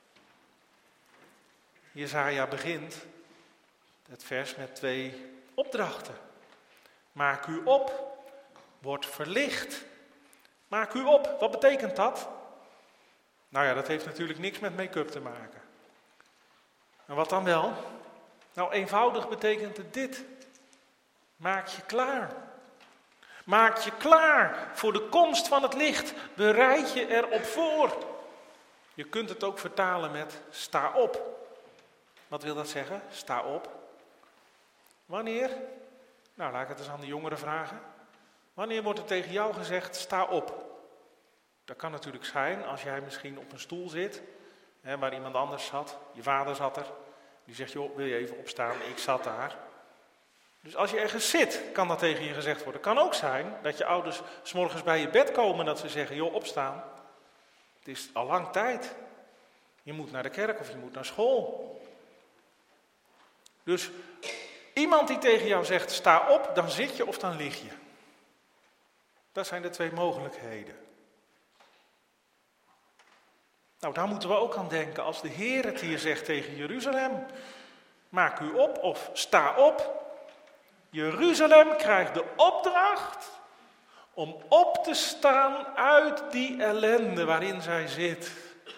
Jesaja begint het vers met 2 opdrachten. Maak u op, word verlicht. Maak u op, wat betekent dat? Nou ja, dat heeft natuurlijk niks met make-up te maken. En wat dan wel? Nou, eenvoudig betekent het dit. Maak je klaar. Maak je klaar voor de komst van het licht. Bereid je erop voor. Je kunt het ook vertalen met sta op. Wat wil dat zeggen? Sta op. Wanneer? Nou, laat ik het eens aan de jongeren vragen. Wanneer wordt er tegen jou gezegd sta op? Dat kan natuurlijk zijn als jij misschien op een stoel zit, waar iemand anders zat. Je vader zat er. Die zegt, joh, wil je even opstaan? Ik zat daar. Dus als je ergens zit, kan dat tegen je gezegd worden. Kan ook zijn dat je ouders 's morgens bij je bed komen en dat ze zeggen, joh, opstaan. Het is al lang tijd. Je moet naar de kerk of je moet naar school. Dus iemand die tegen jou zegt, sta op, dan zit je of dan lig je. Dat zijn de twee mogelijkheden. Nou, daar moeten we ook aan denken als de Heer het hier zegt tegen Jeruzalem. Maak u op of sta op. Jeruzalem krijgt de opdracht om op te staan uit die ellende waarin zij zit.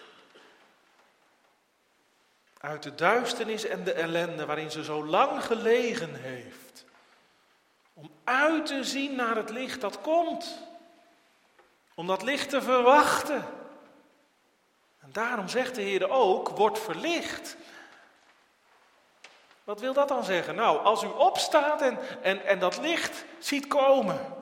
Uit de duisternis en de ellende waarin ze zo lang gelegen heeft. Om uit te zien naar het licht dat komt. Om dat licht te verwachten. En daarom zegt de Heer ook, word verlicht. Wat wil dat dan zeggen? Nou, als u opstaat en dat licht ziet komen.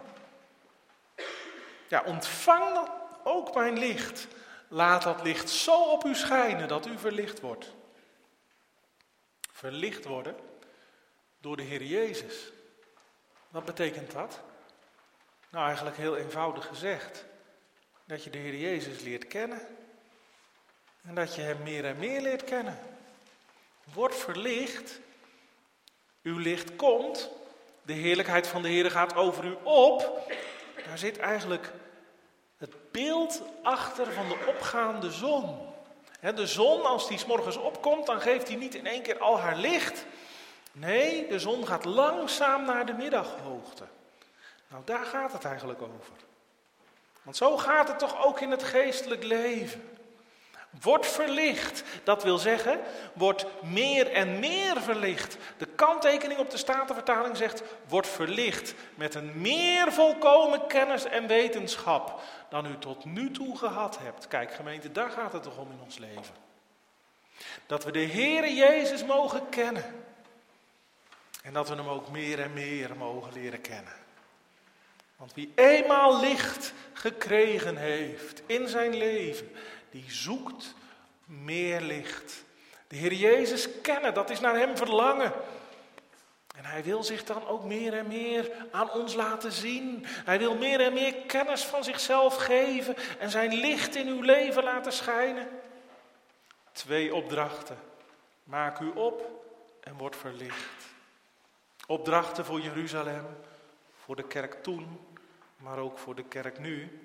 Ja, ontvang dan ook mijn licht. Laat dat licht zo op u schijnen dat u verlicht wordt. Verlicht worden door de Heer Jezus. Wat betekent dat? Nou, eigenlijk heel eenvoudig gezegd. Dat je de Heer Jezus leert kennen. En dat je hem meer en meer leert kennen. Word verlicht. Uw licht komt. De heerlijkheid van de Heer gaat over u op. Daar zit eigenlijk het beeld achter van de opgaande zon. De zon, als die 's morgens opkomt, dan geeft die niet in één keer al haar licht. Nee, de zon gaat langzaam naar de middaghoogte. Nou, daar gaat het eigenlijk over. Want zo gaat het toch ook in het geestelijk leven. Word verlicht, dat wil zeggen, word meer en meer verlicht. De kanttekening op de Statenvertaling zegt, word verlicht met een meer volkomen kennis en wetenschap dan u tot nu toe gehad hebt. Kijk gemeente, daar gaat het toch om in ons leven. Dat we de Heere Jezus mogen kennen. En dat we hem ook meer en meer mogen leren kennen. Want wie eenmaal licht gekregen heeft in zijn leven, die zoekt meer licht. De Heer Jezus kennen, dat is naar hem verlangen. En hij wil zich dan ook meer en meer aan ons laten zien. Hij wil meer en meer kennis van zichzelf geven en zijn licht in uw leven laten schijnen. 2 opdrachten. Maak u op en word verlicht. Opdrachten voor Jeruzalem, voor de kerk toen, maar ook voor de kerk nu.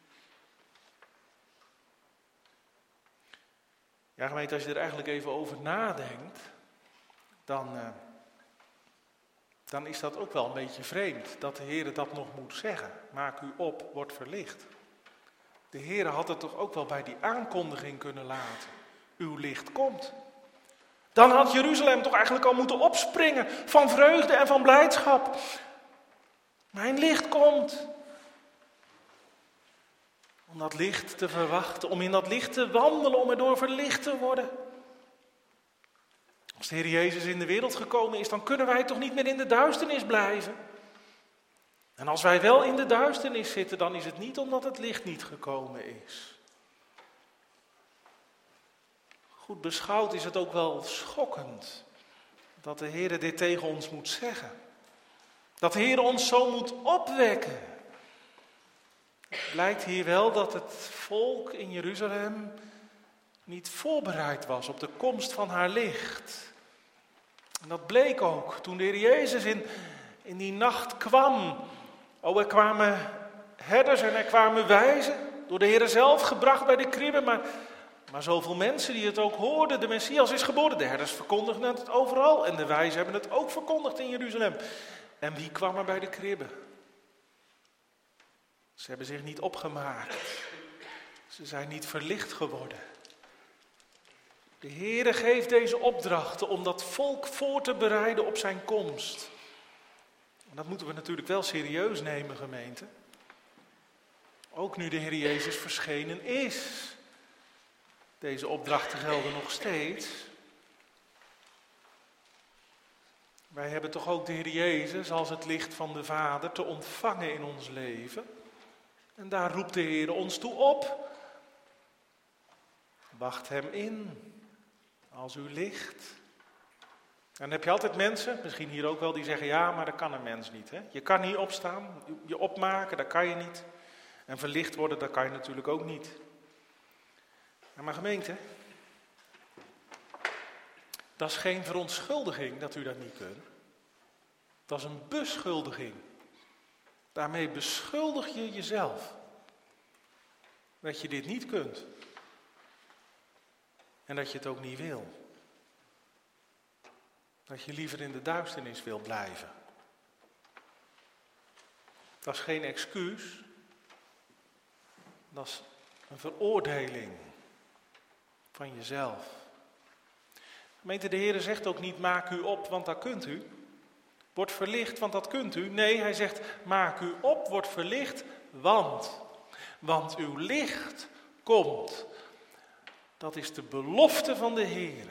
Ja, gemeente, als je er eigenlijk even over nadenkt, dan is dat ook wel een beetje vreemd dat de Heer dat nog moet zeggen. Maak u op, word verlicht. De Heer had het toch ook wel bij die aankondiging kunnen laten. Uw licht komt. Dan had Jeruzalem toch eigenlijk al moeten opspringen van vreugde en van blijdschap. Mijn licht komt. Om dat licht te verwachten, om in dat licht te wandelen, om erdoor verlicht te worden. Als de Heer Jezus in de wereld gekomen is, dan kunnen wij toch niet meer in de duisternis blijven. En als wij wel in de duisternis zitten, dan is het niet omdat het licht niet gekomen is. Goed beschouwd is het ook wel schokkend dat de Heer dit tegen ons moet zeggen. Dat de Heer ons zo moet opwekken. Het blijkt hier wel dat het volk in Jeruzalem niet voorbereid was op de komst van haar licht. En dat bleek ook toen de Heer Jezus in die nacht kwam. Oh, er kwamen herders en er kwamen wijzen, door de Heer zelf gebracht bij de kribbe, maar zoveel mensen die het ook hoorden, de Messias is geboren. De herders verkondigden het overal en de wijzen hebben het ook verkondigd in Jeruzalem. En wie kwam er bij de kribbe? Ze hebben zich niet opgemaakt. Ze zijn niet verlicht geworden. De Heere geeft deze opdrachten om dat volk voor te bereiden op zijn komst. En dat moeten we natuurlijk wel serieus nemen, gemeente. Ook nu de Heer Jezus verschenen is. Deze opdrachten gelden nog steeds. Wij hebben toch ook de Heer Jezus als het licht van de Vader te ontvangen in ons leven. En daar roept de Heer ons toe op. Wacht hem in als uw licht. dan heb je altijd mensen, misschien hier ook wel, die zeggen, ja, maar dat kan een mens niet. Hè? Je kan niet opstaan, je opmaken, dat kan je niet. En verlicht worden, dat kan je natuurlijk ook niet. Maar gemeente, dat is geen verontschuldiging dat u dat niet kunt. Dat is een beschuldiging. Daarmee beschuldig je jezelf. Dat je dit niet kunt. En dat je het ook niet wil. Dat je liever in de duisternis wil blijven. Dat is geen excuus. Dat is een veroordeling van jezelf. Gemeente, de Heer zegt ook niet, maak u op, want dat kunt u. Word verlicht, want dat kunt u. Nee, hij zegt, maak u op, word verlicht, want uw licht komt. Dat is de belofte van de Heer.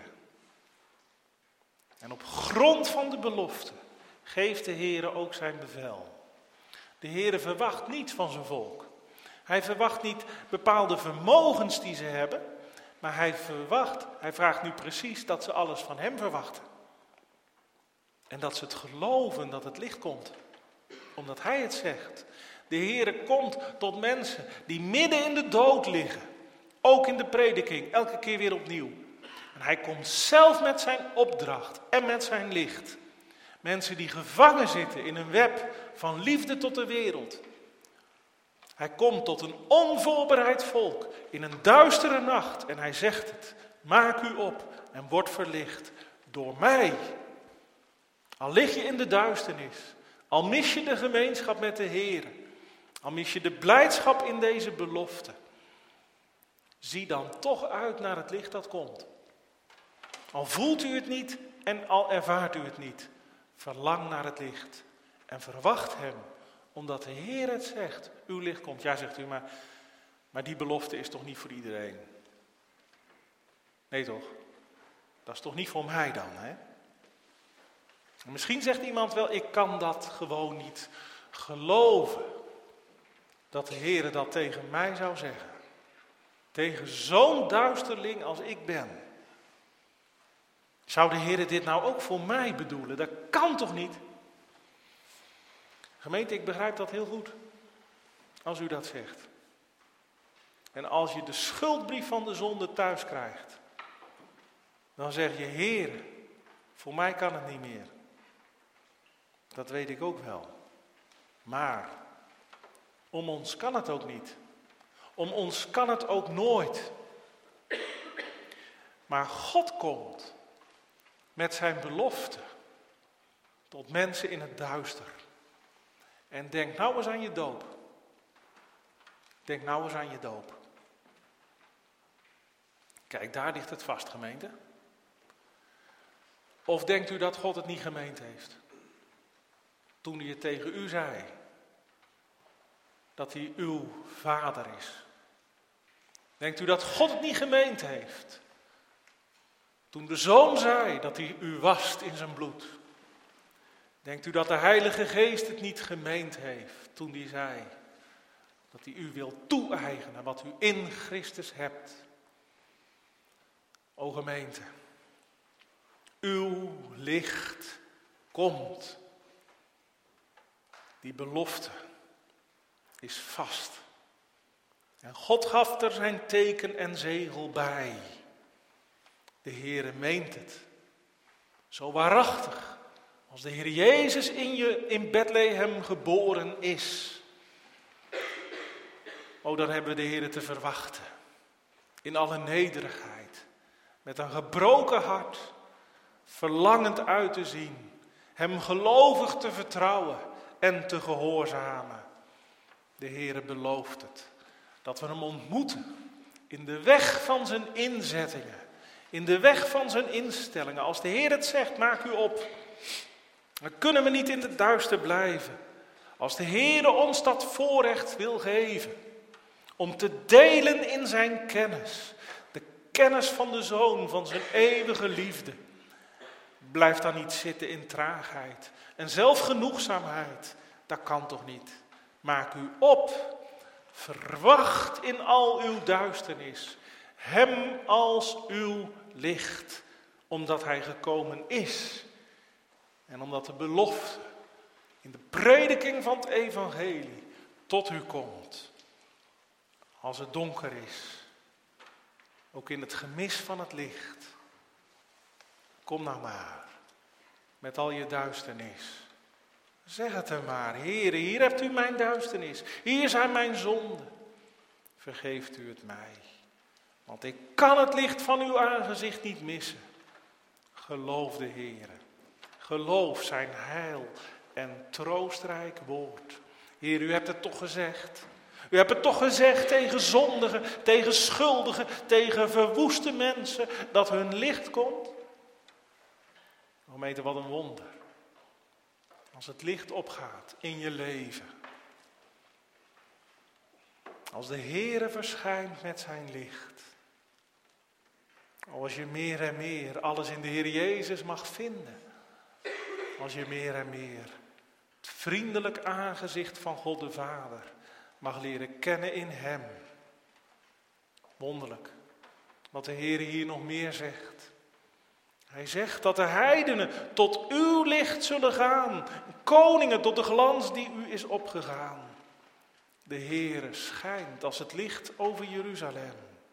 En op grond van de belofte geeft de Heer ook zijn bevel. De Heer verwacht niets van zijn volk. Hij verwacht niet bepaalde vermogens die ze hebben, maar hij vraagt nu precies dat ze alles van hem verwachten. En dat ze het geloven dat het licht komt. Omdat hij het zegt. De Heer komt tot mensen die midden in de dood liggen. Ook in de prediking, elke keer weer opnieuw. En hij komt zelf met zijn opdracht en met zijn licht. Mensen die gevangen zitten in een web van liefde tot de wereld. Hij komt tot een onvoorbereid volk in een duistere nacht. En hij zegt het, maak u op en word verlicht door mij. Al lig je in de duisternis, al mis je de gemeenschap met de Heer, al mis je de blijdschap in deze belofte. Zie dan toch uit naar het licht dat komt. Al voelt u het niet en al ervaart u het niet. Verlang naar het licht en verwacht hem, omdat de Heer het zegt. Uw licht komt. Ja, zegt u, maar die belofte is toch niet voor iedereen? Nee toch? Dat is toch niet voor mij dan, hè? Misschien zegt iemand wel, ik kan dat gewoon niet geloven. Dat de Heer dat tegen mij zou zeggen. Tegen zo'n duisterling als ik ben. Zou de Heer dit nou ook voor mij bedoelen? Dat kan toch niet? Gemeente, ik begrijp dat heel goed. Als u dat zegt. En als je de schuldbrief van de zonde thuis krijgt. Dan zeg je, Heer, voor mij kan het niet meer. Dat weet ik ook wel. Maar om ons kan het ook niet. Om ons kan het ook nooit. Maar God komt met zijn belofte tot mensen in het duister. En denk nou eens aan je doop. Denk nou eens aan je doop. Kijk, daar ligt het vast, gemeente. Of denkt u dat God het niet gemeend heeft? Toen hij het tegen u zei. Dat hij uw vader is. Denkt u dat God het niet gemeend heeft? Toen de Zoon zei dat hij u wast in zijn bloed. Denkt u dat de Heilige Geest het niet gemeend heeft? Toen hij zei dat hij u wil toe-eigenen wat u in Christus hebt. O gemeente, uw licht komt. Die belofte is vast. En God gaf er zijn teken en zegel bij. De Heere meent het. Zo waarachtig als de Heer Jezus in Bethlehem geboren is. O, dan hebben we de Heere te verwachten. In alle nederigheid. Met een gebroken hart. Verlangend uit te zien. Hem gelovig te vertrouwen en te gehoorzamen. De Heere belooft het. Dat we hem ontmoeten in de weg van zijn inzettingen. In de weg van zijn instellingen. Als de Heer het zegt, maak u op. Dan kunnen we niet in het duister blijven. Als de Heer ons dat voorrecht wil geven. Om te delen in zijn kennis. De kennis van de Zoon, van zijn eeuwige liefde. Blijf dan niet zitten in traagheid. En zelfgenoegzaamheid. Dat kan toch niet. Maak u op. Verwacht in al uw duisternis. Hem als uw licht. Omdat hij gekomen is. En omdat de belofte in de prediking van het evangelie tot u komt. Als het donker is. Ook in het gemis van het licht. Kom nou maar. Met al je duisternis. Zeg het hem maar. Heere, hier hebt u mijn duisternis. Hier zijn mijn zonden. Vergeeft u het mij. Want ik kan het licht van uw aangezicht niet missen. Geloof de Heere. Geloof zijn heil en troostrijk woord. Heer, u hebt het toch gezegd. U hebt het toch gezegd tegen zondigen, tegen schuldigen, tegen verwoeste mensen, dat hun licht komt. Gemeente, wat een wonder. Als het licht opgaat in je leven. Als de Heere verschijnt met zijn licht. Als je meer en meer alles in de Heer Jezus mag vinden. Als je meer en meer het vriendelijk aangezicht van God de Vader mag leren kennen in hem. Wonderlijk wat de Heer hier nog meer zegt. Hij zegt dat de heidenen tot uw licht zullen gaan. Koningen tot de glans die u is opgegaan. De Heere schijnt als het licht over Jeruzalem.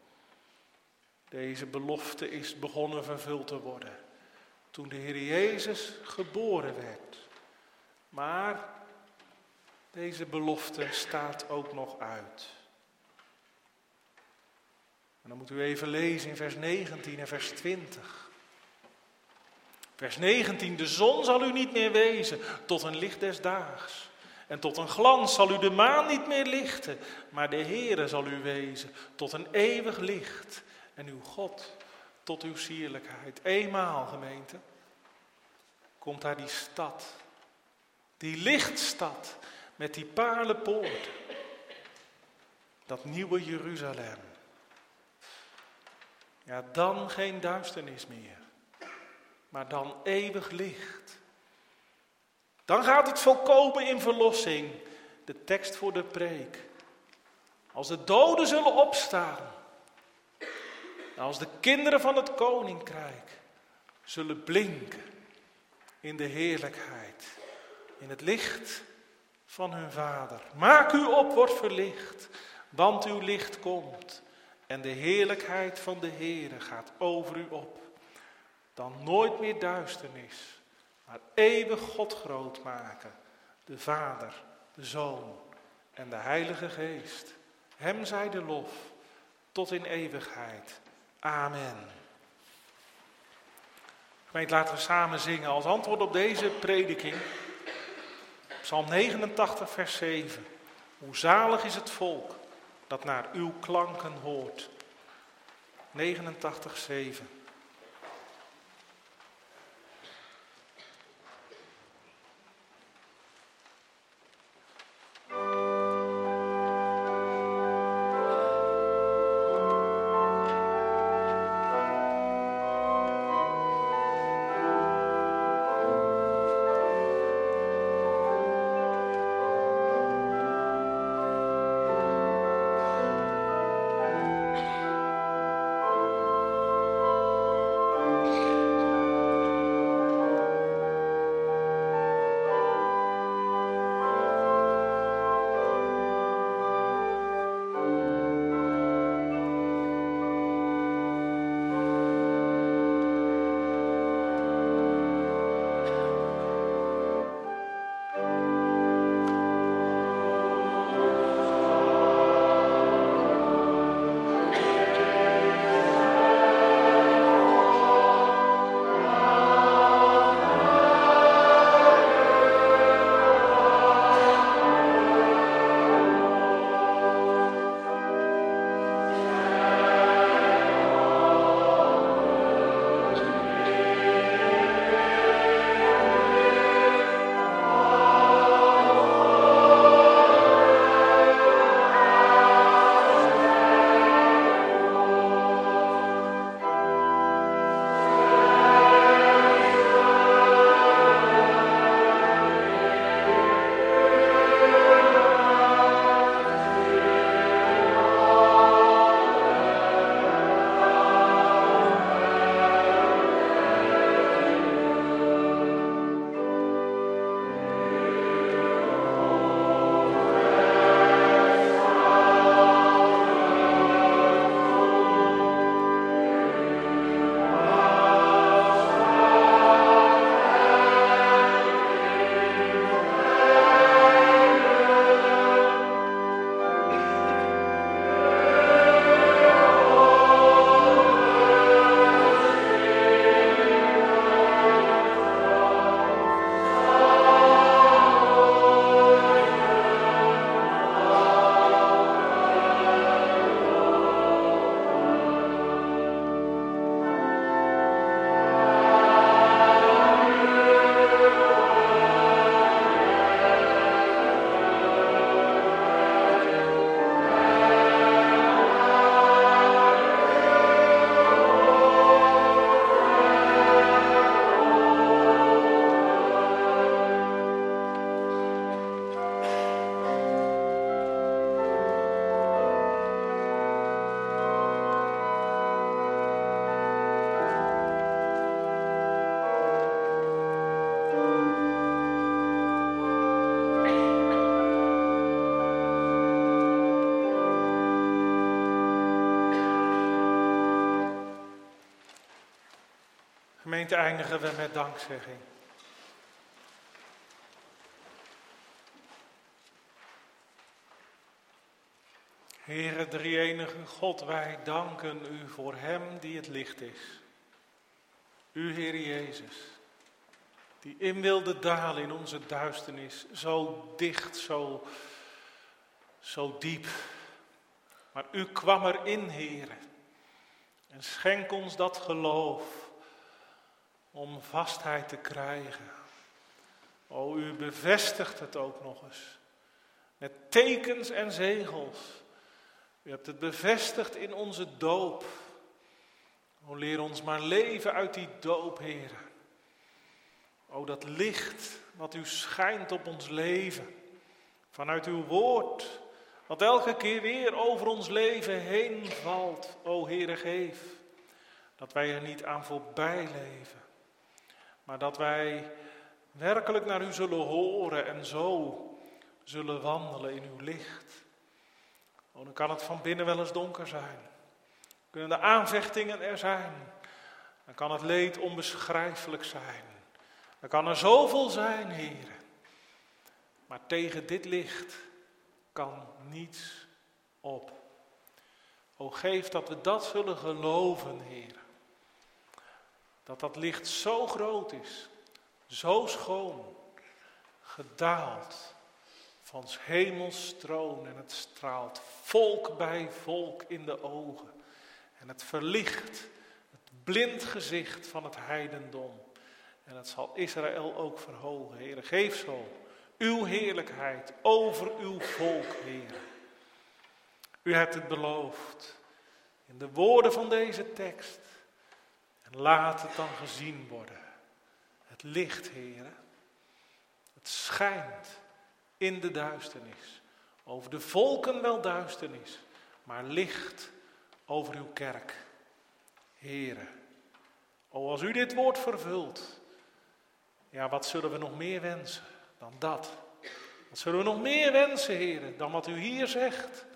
Deze belofte is begonnen vervuld te worden. Toen de Heer Jezus geboren werd. Maar deze belofte staat ook nog uit. En dan moet u even lezen in vers 19 en vers 20. Vers 19, de zon zal u niet meer wezen tot een licht des daags. En tot een glans zal u de maan niet meer lichten. Maar de Heere zal u wezen tot een eeuwig licht. En uw God tot uw sierlijkheid. Eenmaal, gemeente, komt daar die stad. Die lichtstad met die paarlenpoort. Dat nieuwe Jeruzalem. Ja, dan geen duisternis meer. Maar dan eeuwig licht. Dan gaat het volkomen in verlossing. De tekst voor de preek. Als de doden zullen opstaan. Als de kinderen van het koninkrijk zullen blinken in de heerlijkheid. In het licht van hun Vader. Maak u op, wordt verlicht. Want uw licht komt. En de heerlijkheid van de Heere gaat over u op. Dan nooit meer duisternis, maar eeuwig God groot maken. De Vader, de Zoon en de Heilige Geest. Hem zij de lof, tot in eeuwigheid. Amen. Gemeente, laten we samen zingen als antwoord op deze prediking. Psalm 89, vers 7. Hoe zalig is het volk dat naar uw klanken hoort. 89, 7. Gemeente, eindigen we met dankzegging. Heere, drie-enige God, wij danken u voor hem die het licht is. U, Heer Jezus, die in wilde dalen in onze duisternis, zo dicht, zo diep. Maar u kwam erin, Heere, en schenk ons dat geloof om vastheid te krijgen. O, u bevestigt het ook nog eens, met tekens en zegels. U hebt het bevestigd in onze doop. O, leer ons maar leven uit die doop, Heere. O, dat licht wat u schijnt op ons leven, vanuit uw woord, wat elke keer weer over ons leven heen valt. O, Heere, geef dat wij er niet aan voorbij leven, maar dat wij werkelijk naar u zullen horen en zo zullen wandelen in uw licht. O, dan kan het van binnen wel eens donker zijn. Kunnen de aanvechtingen er zijn. Dan kan het leed onbeschrijfelijk zijn. Dan kan er zoveel zijn, Heer. Maar tegen dit licht kan niets op. O, geef dat we dat zullen geloven, Heer. Dat dat licht zo groot is, zo schoon, gedaald van 's hemels troon, en het straalt volk bij volk in de ogen. En het verlicht het blind gezicht van het heidendom. En het zal Israël ook verhogen, Heer. Geef zo uw heerlijkheid over uw volk, Heer. U hebt het beloofd in de woorden van deze tekst. En laat het dan gezien worden. Het licht, Heer. Het schijnt in de duisternis. Over de volken wel duisternis, maar licht over uw kerk. Heere, o, als u dit woord vervult, ja, wat zullen we nog meer wensen dan dat? Wat zullen we nog meer wensen, Heere, dan wat u hier zegt?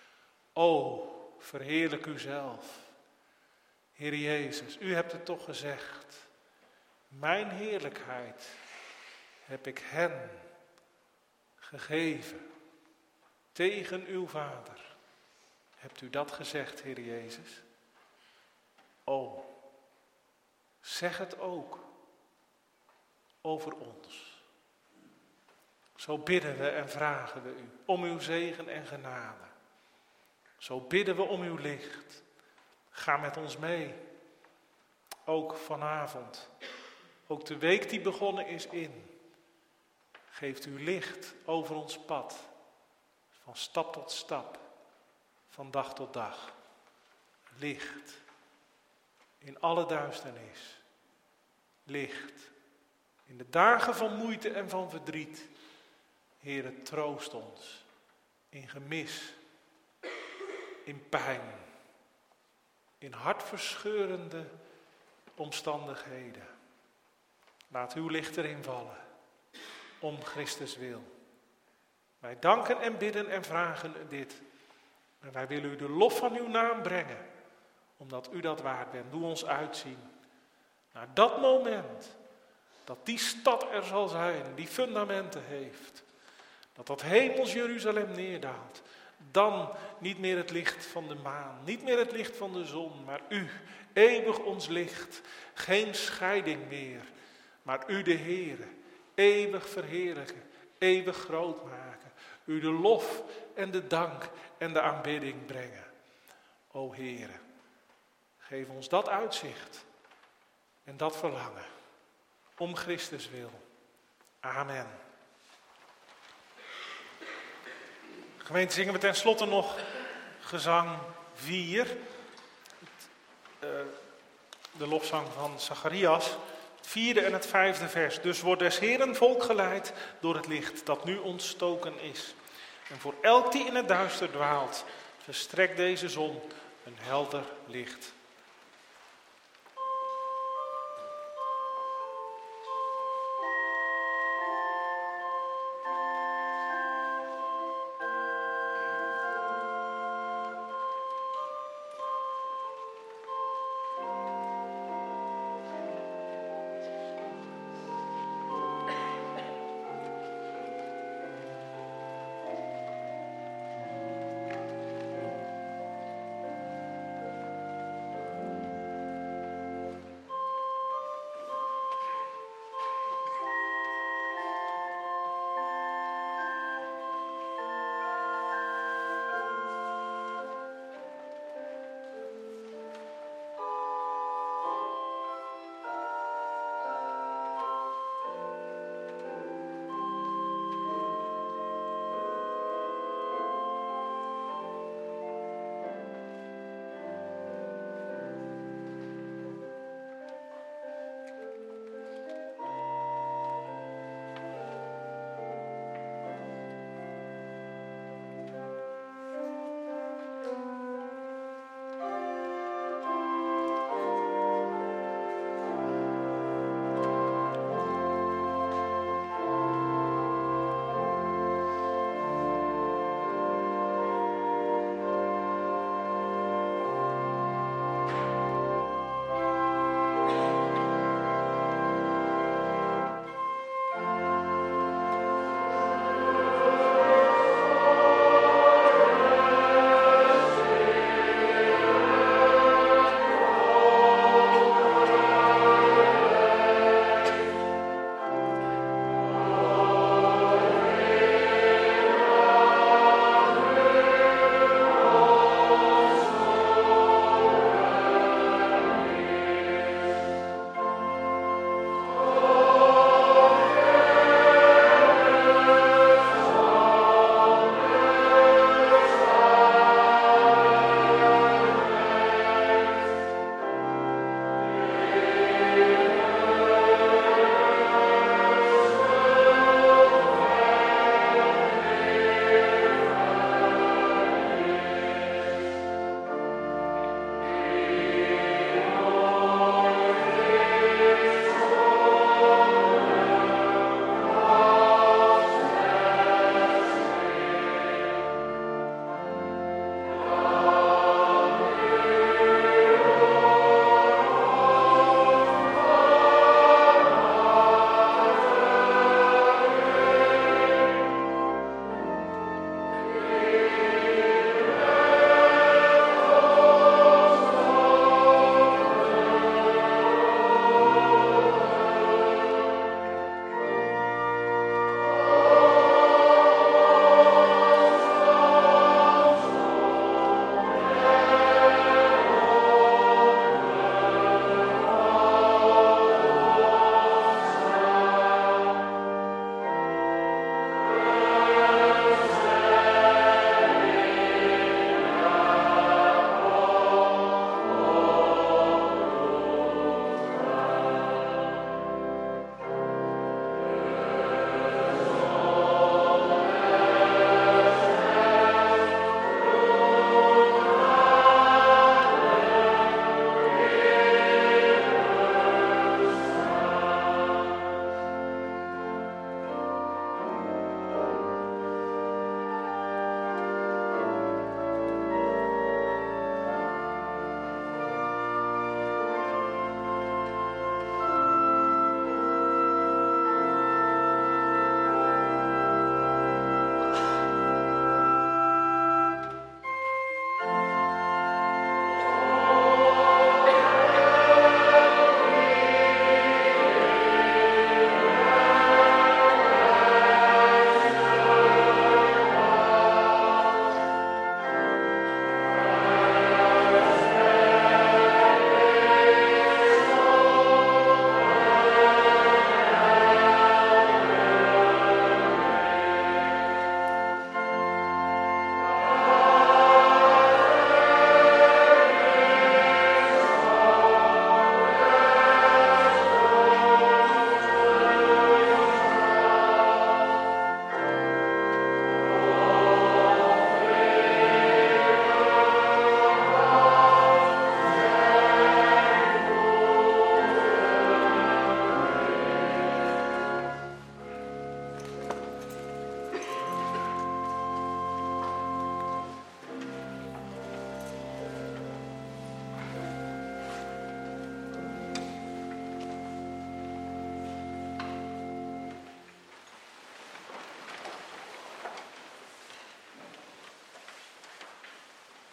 O, verheerlijk uzelf. Heer Jezus, u hebt het toch gezegd. Mijn heerlijkheid heb ik hen gegeven tegen uw Vader. Hebt u dat gezegd, Heer Jezus? O, zeg het ook over ons. Zo bidden we en vragen we u om uw zegen en genade. Zo bidden we om uw licht. Ga met ons mee. Ook vanavond. Ook de week die begonnen is in. Geeft u licht over ons pad. Van stap tot stap. Van dag tot dag. Licht. In alle duisternis. Licht. In de dagen van moeite en van verdriet. Heere, troost ons. In gemis. In pijn. In hartverscheurende omstandigheden. Laat uw licht erin vallen. Om Christus wil. Wij danken en bidden en vragen dit. En wij willen u de lof van uw naam brengen. Omdat u dat waard bent. Doe ons uitzien. Naar dat moment. Dat die stad er zal zijn. Die fundamenten heeft. Dat hemels Jeruzalem neerdaalt. Dan niet meer het licht van de maan. Niet meer het licht van de zon. Maar u. Eeuwig ons licht. Geen scheiding meer. Maar u de Heere. Eeuwig verheerlijken. Eeuwig groot maken. U de lof en de dank en de aanbidding brengen. O Heere. Geef ons dat uitzicht. En dat verlangen. Om Christus wil. Amen. Gemeente, zingen we tenslotte nog gezang 4. De lofzang van Zacharias. Het 4e en het 5e vers. Dus wordt des Heeren volk geleid door het licht dat nu ontstoken is. En voor elk die in het duister dwaalt, verstrekt deze zon een helder licht.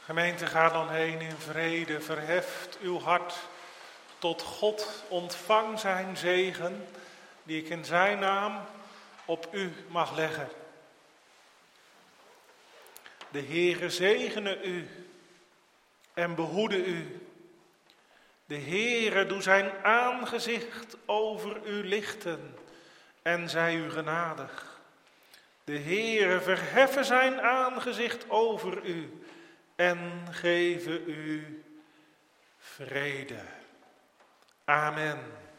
Gemeente, ga dan heen in vrede, verheft uw hart tot God, ontvang zijn zegen, die ik in zijn naam op u mag leggen. De Heere zegene u en behoede u. De Heere doe zijn aangezicht over u lichten en zij u genadig. De Heere verheffe zijn aangezicht over u en geven u vrede. Amen.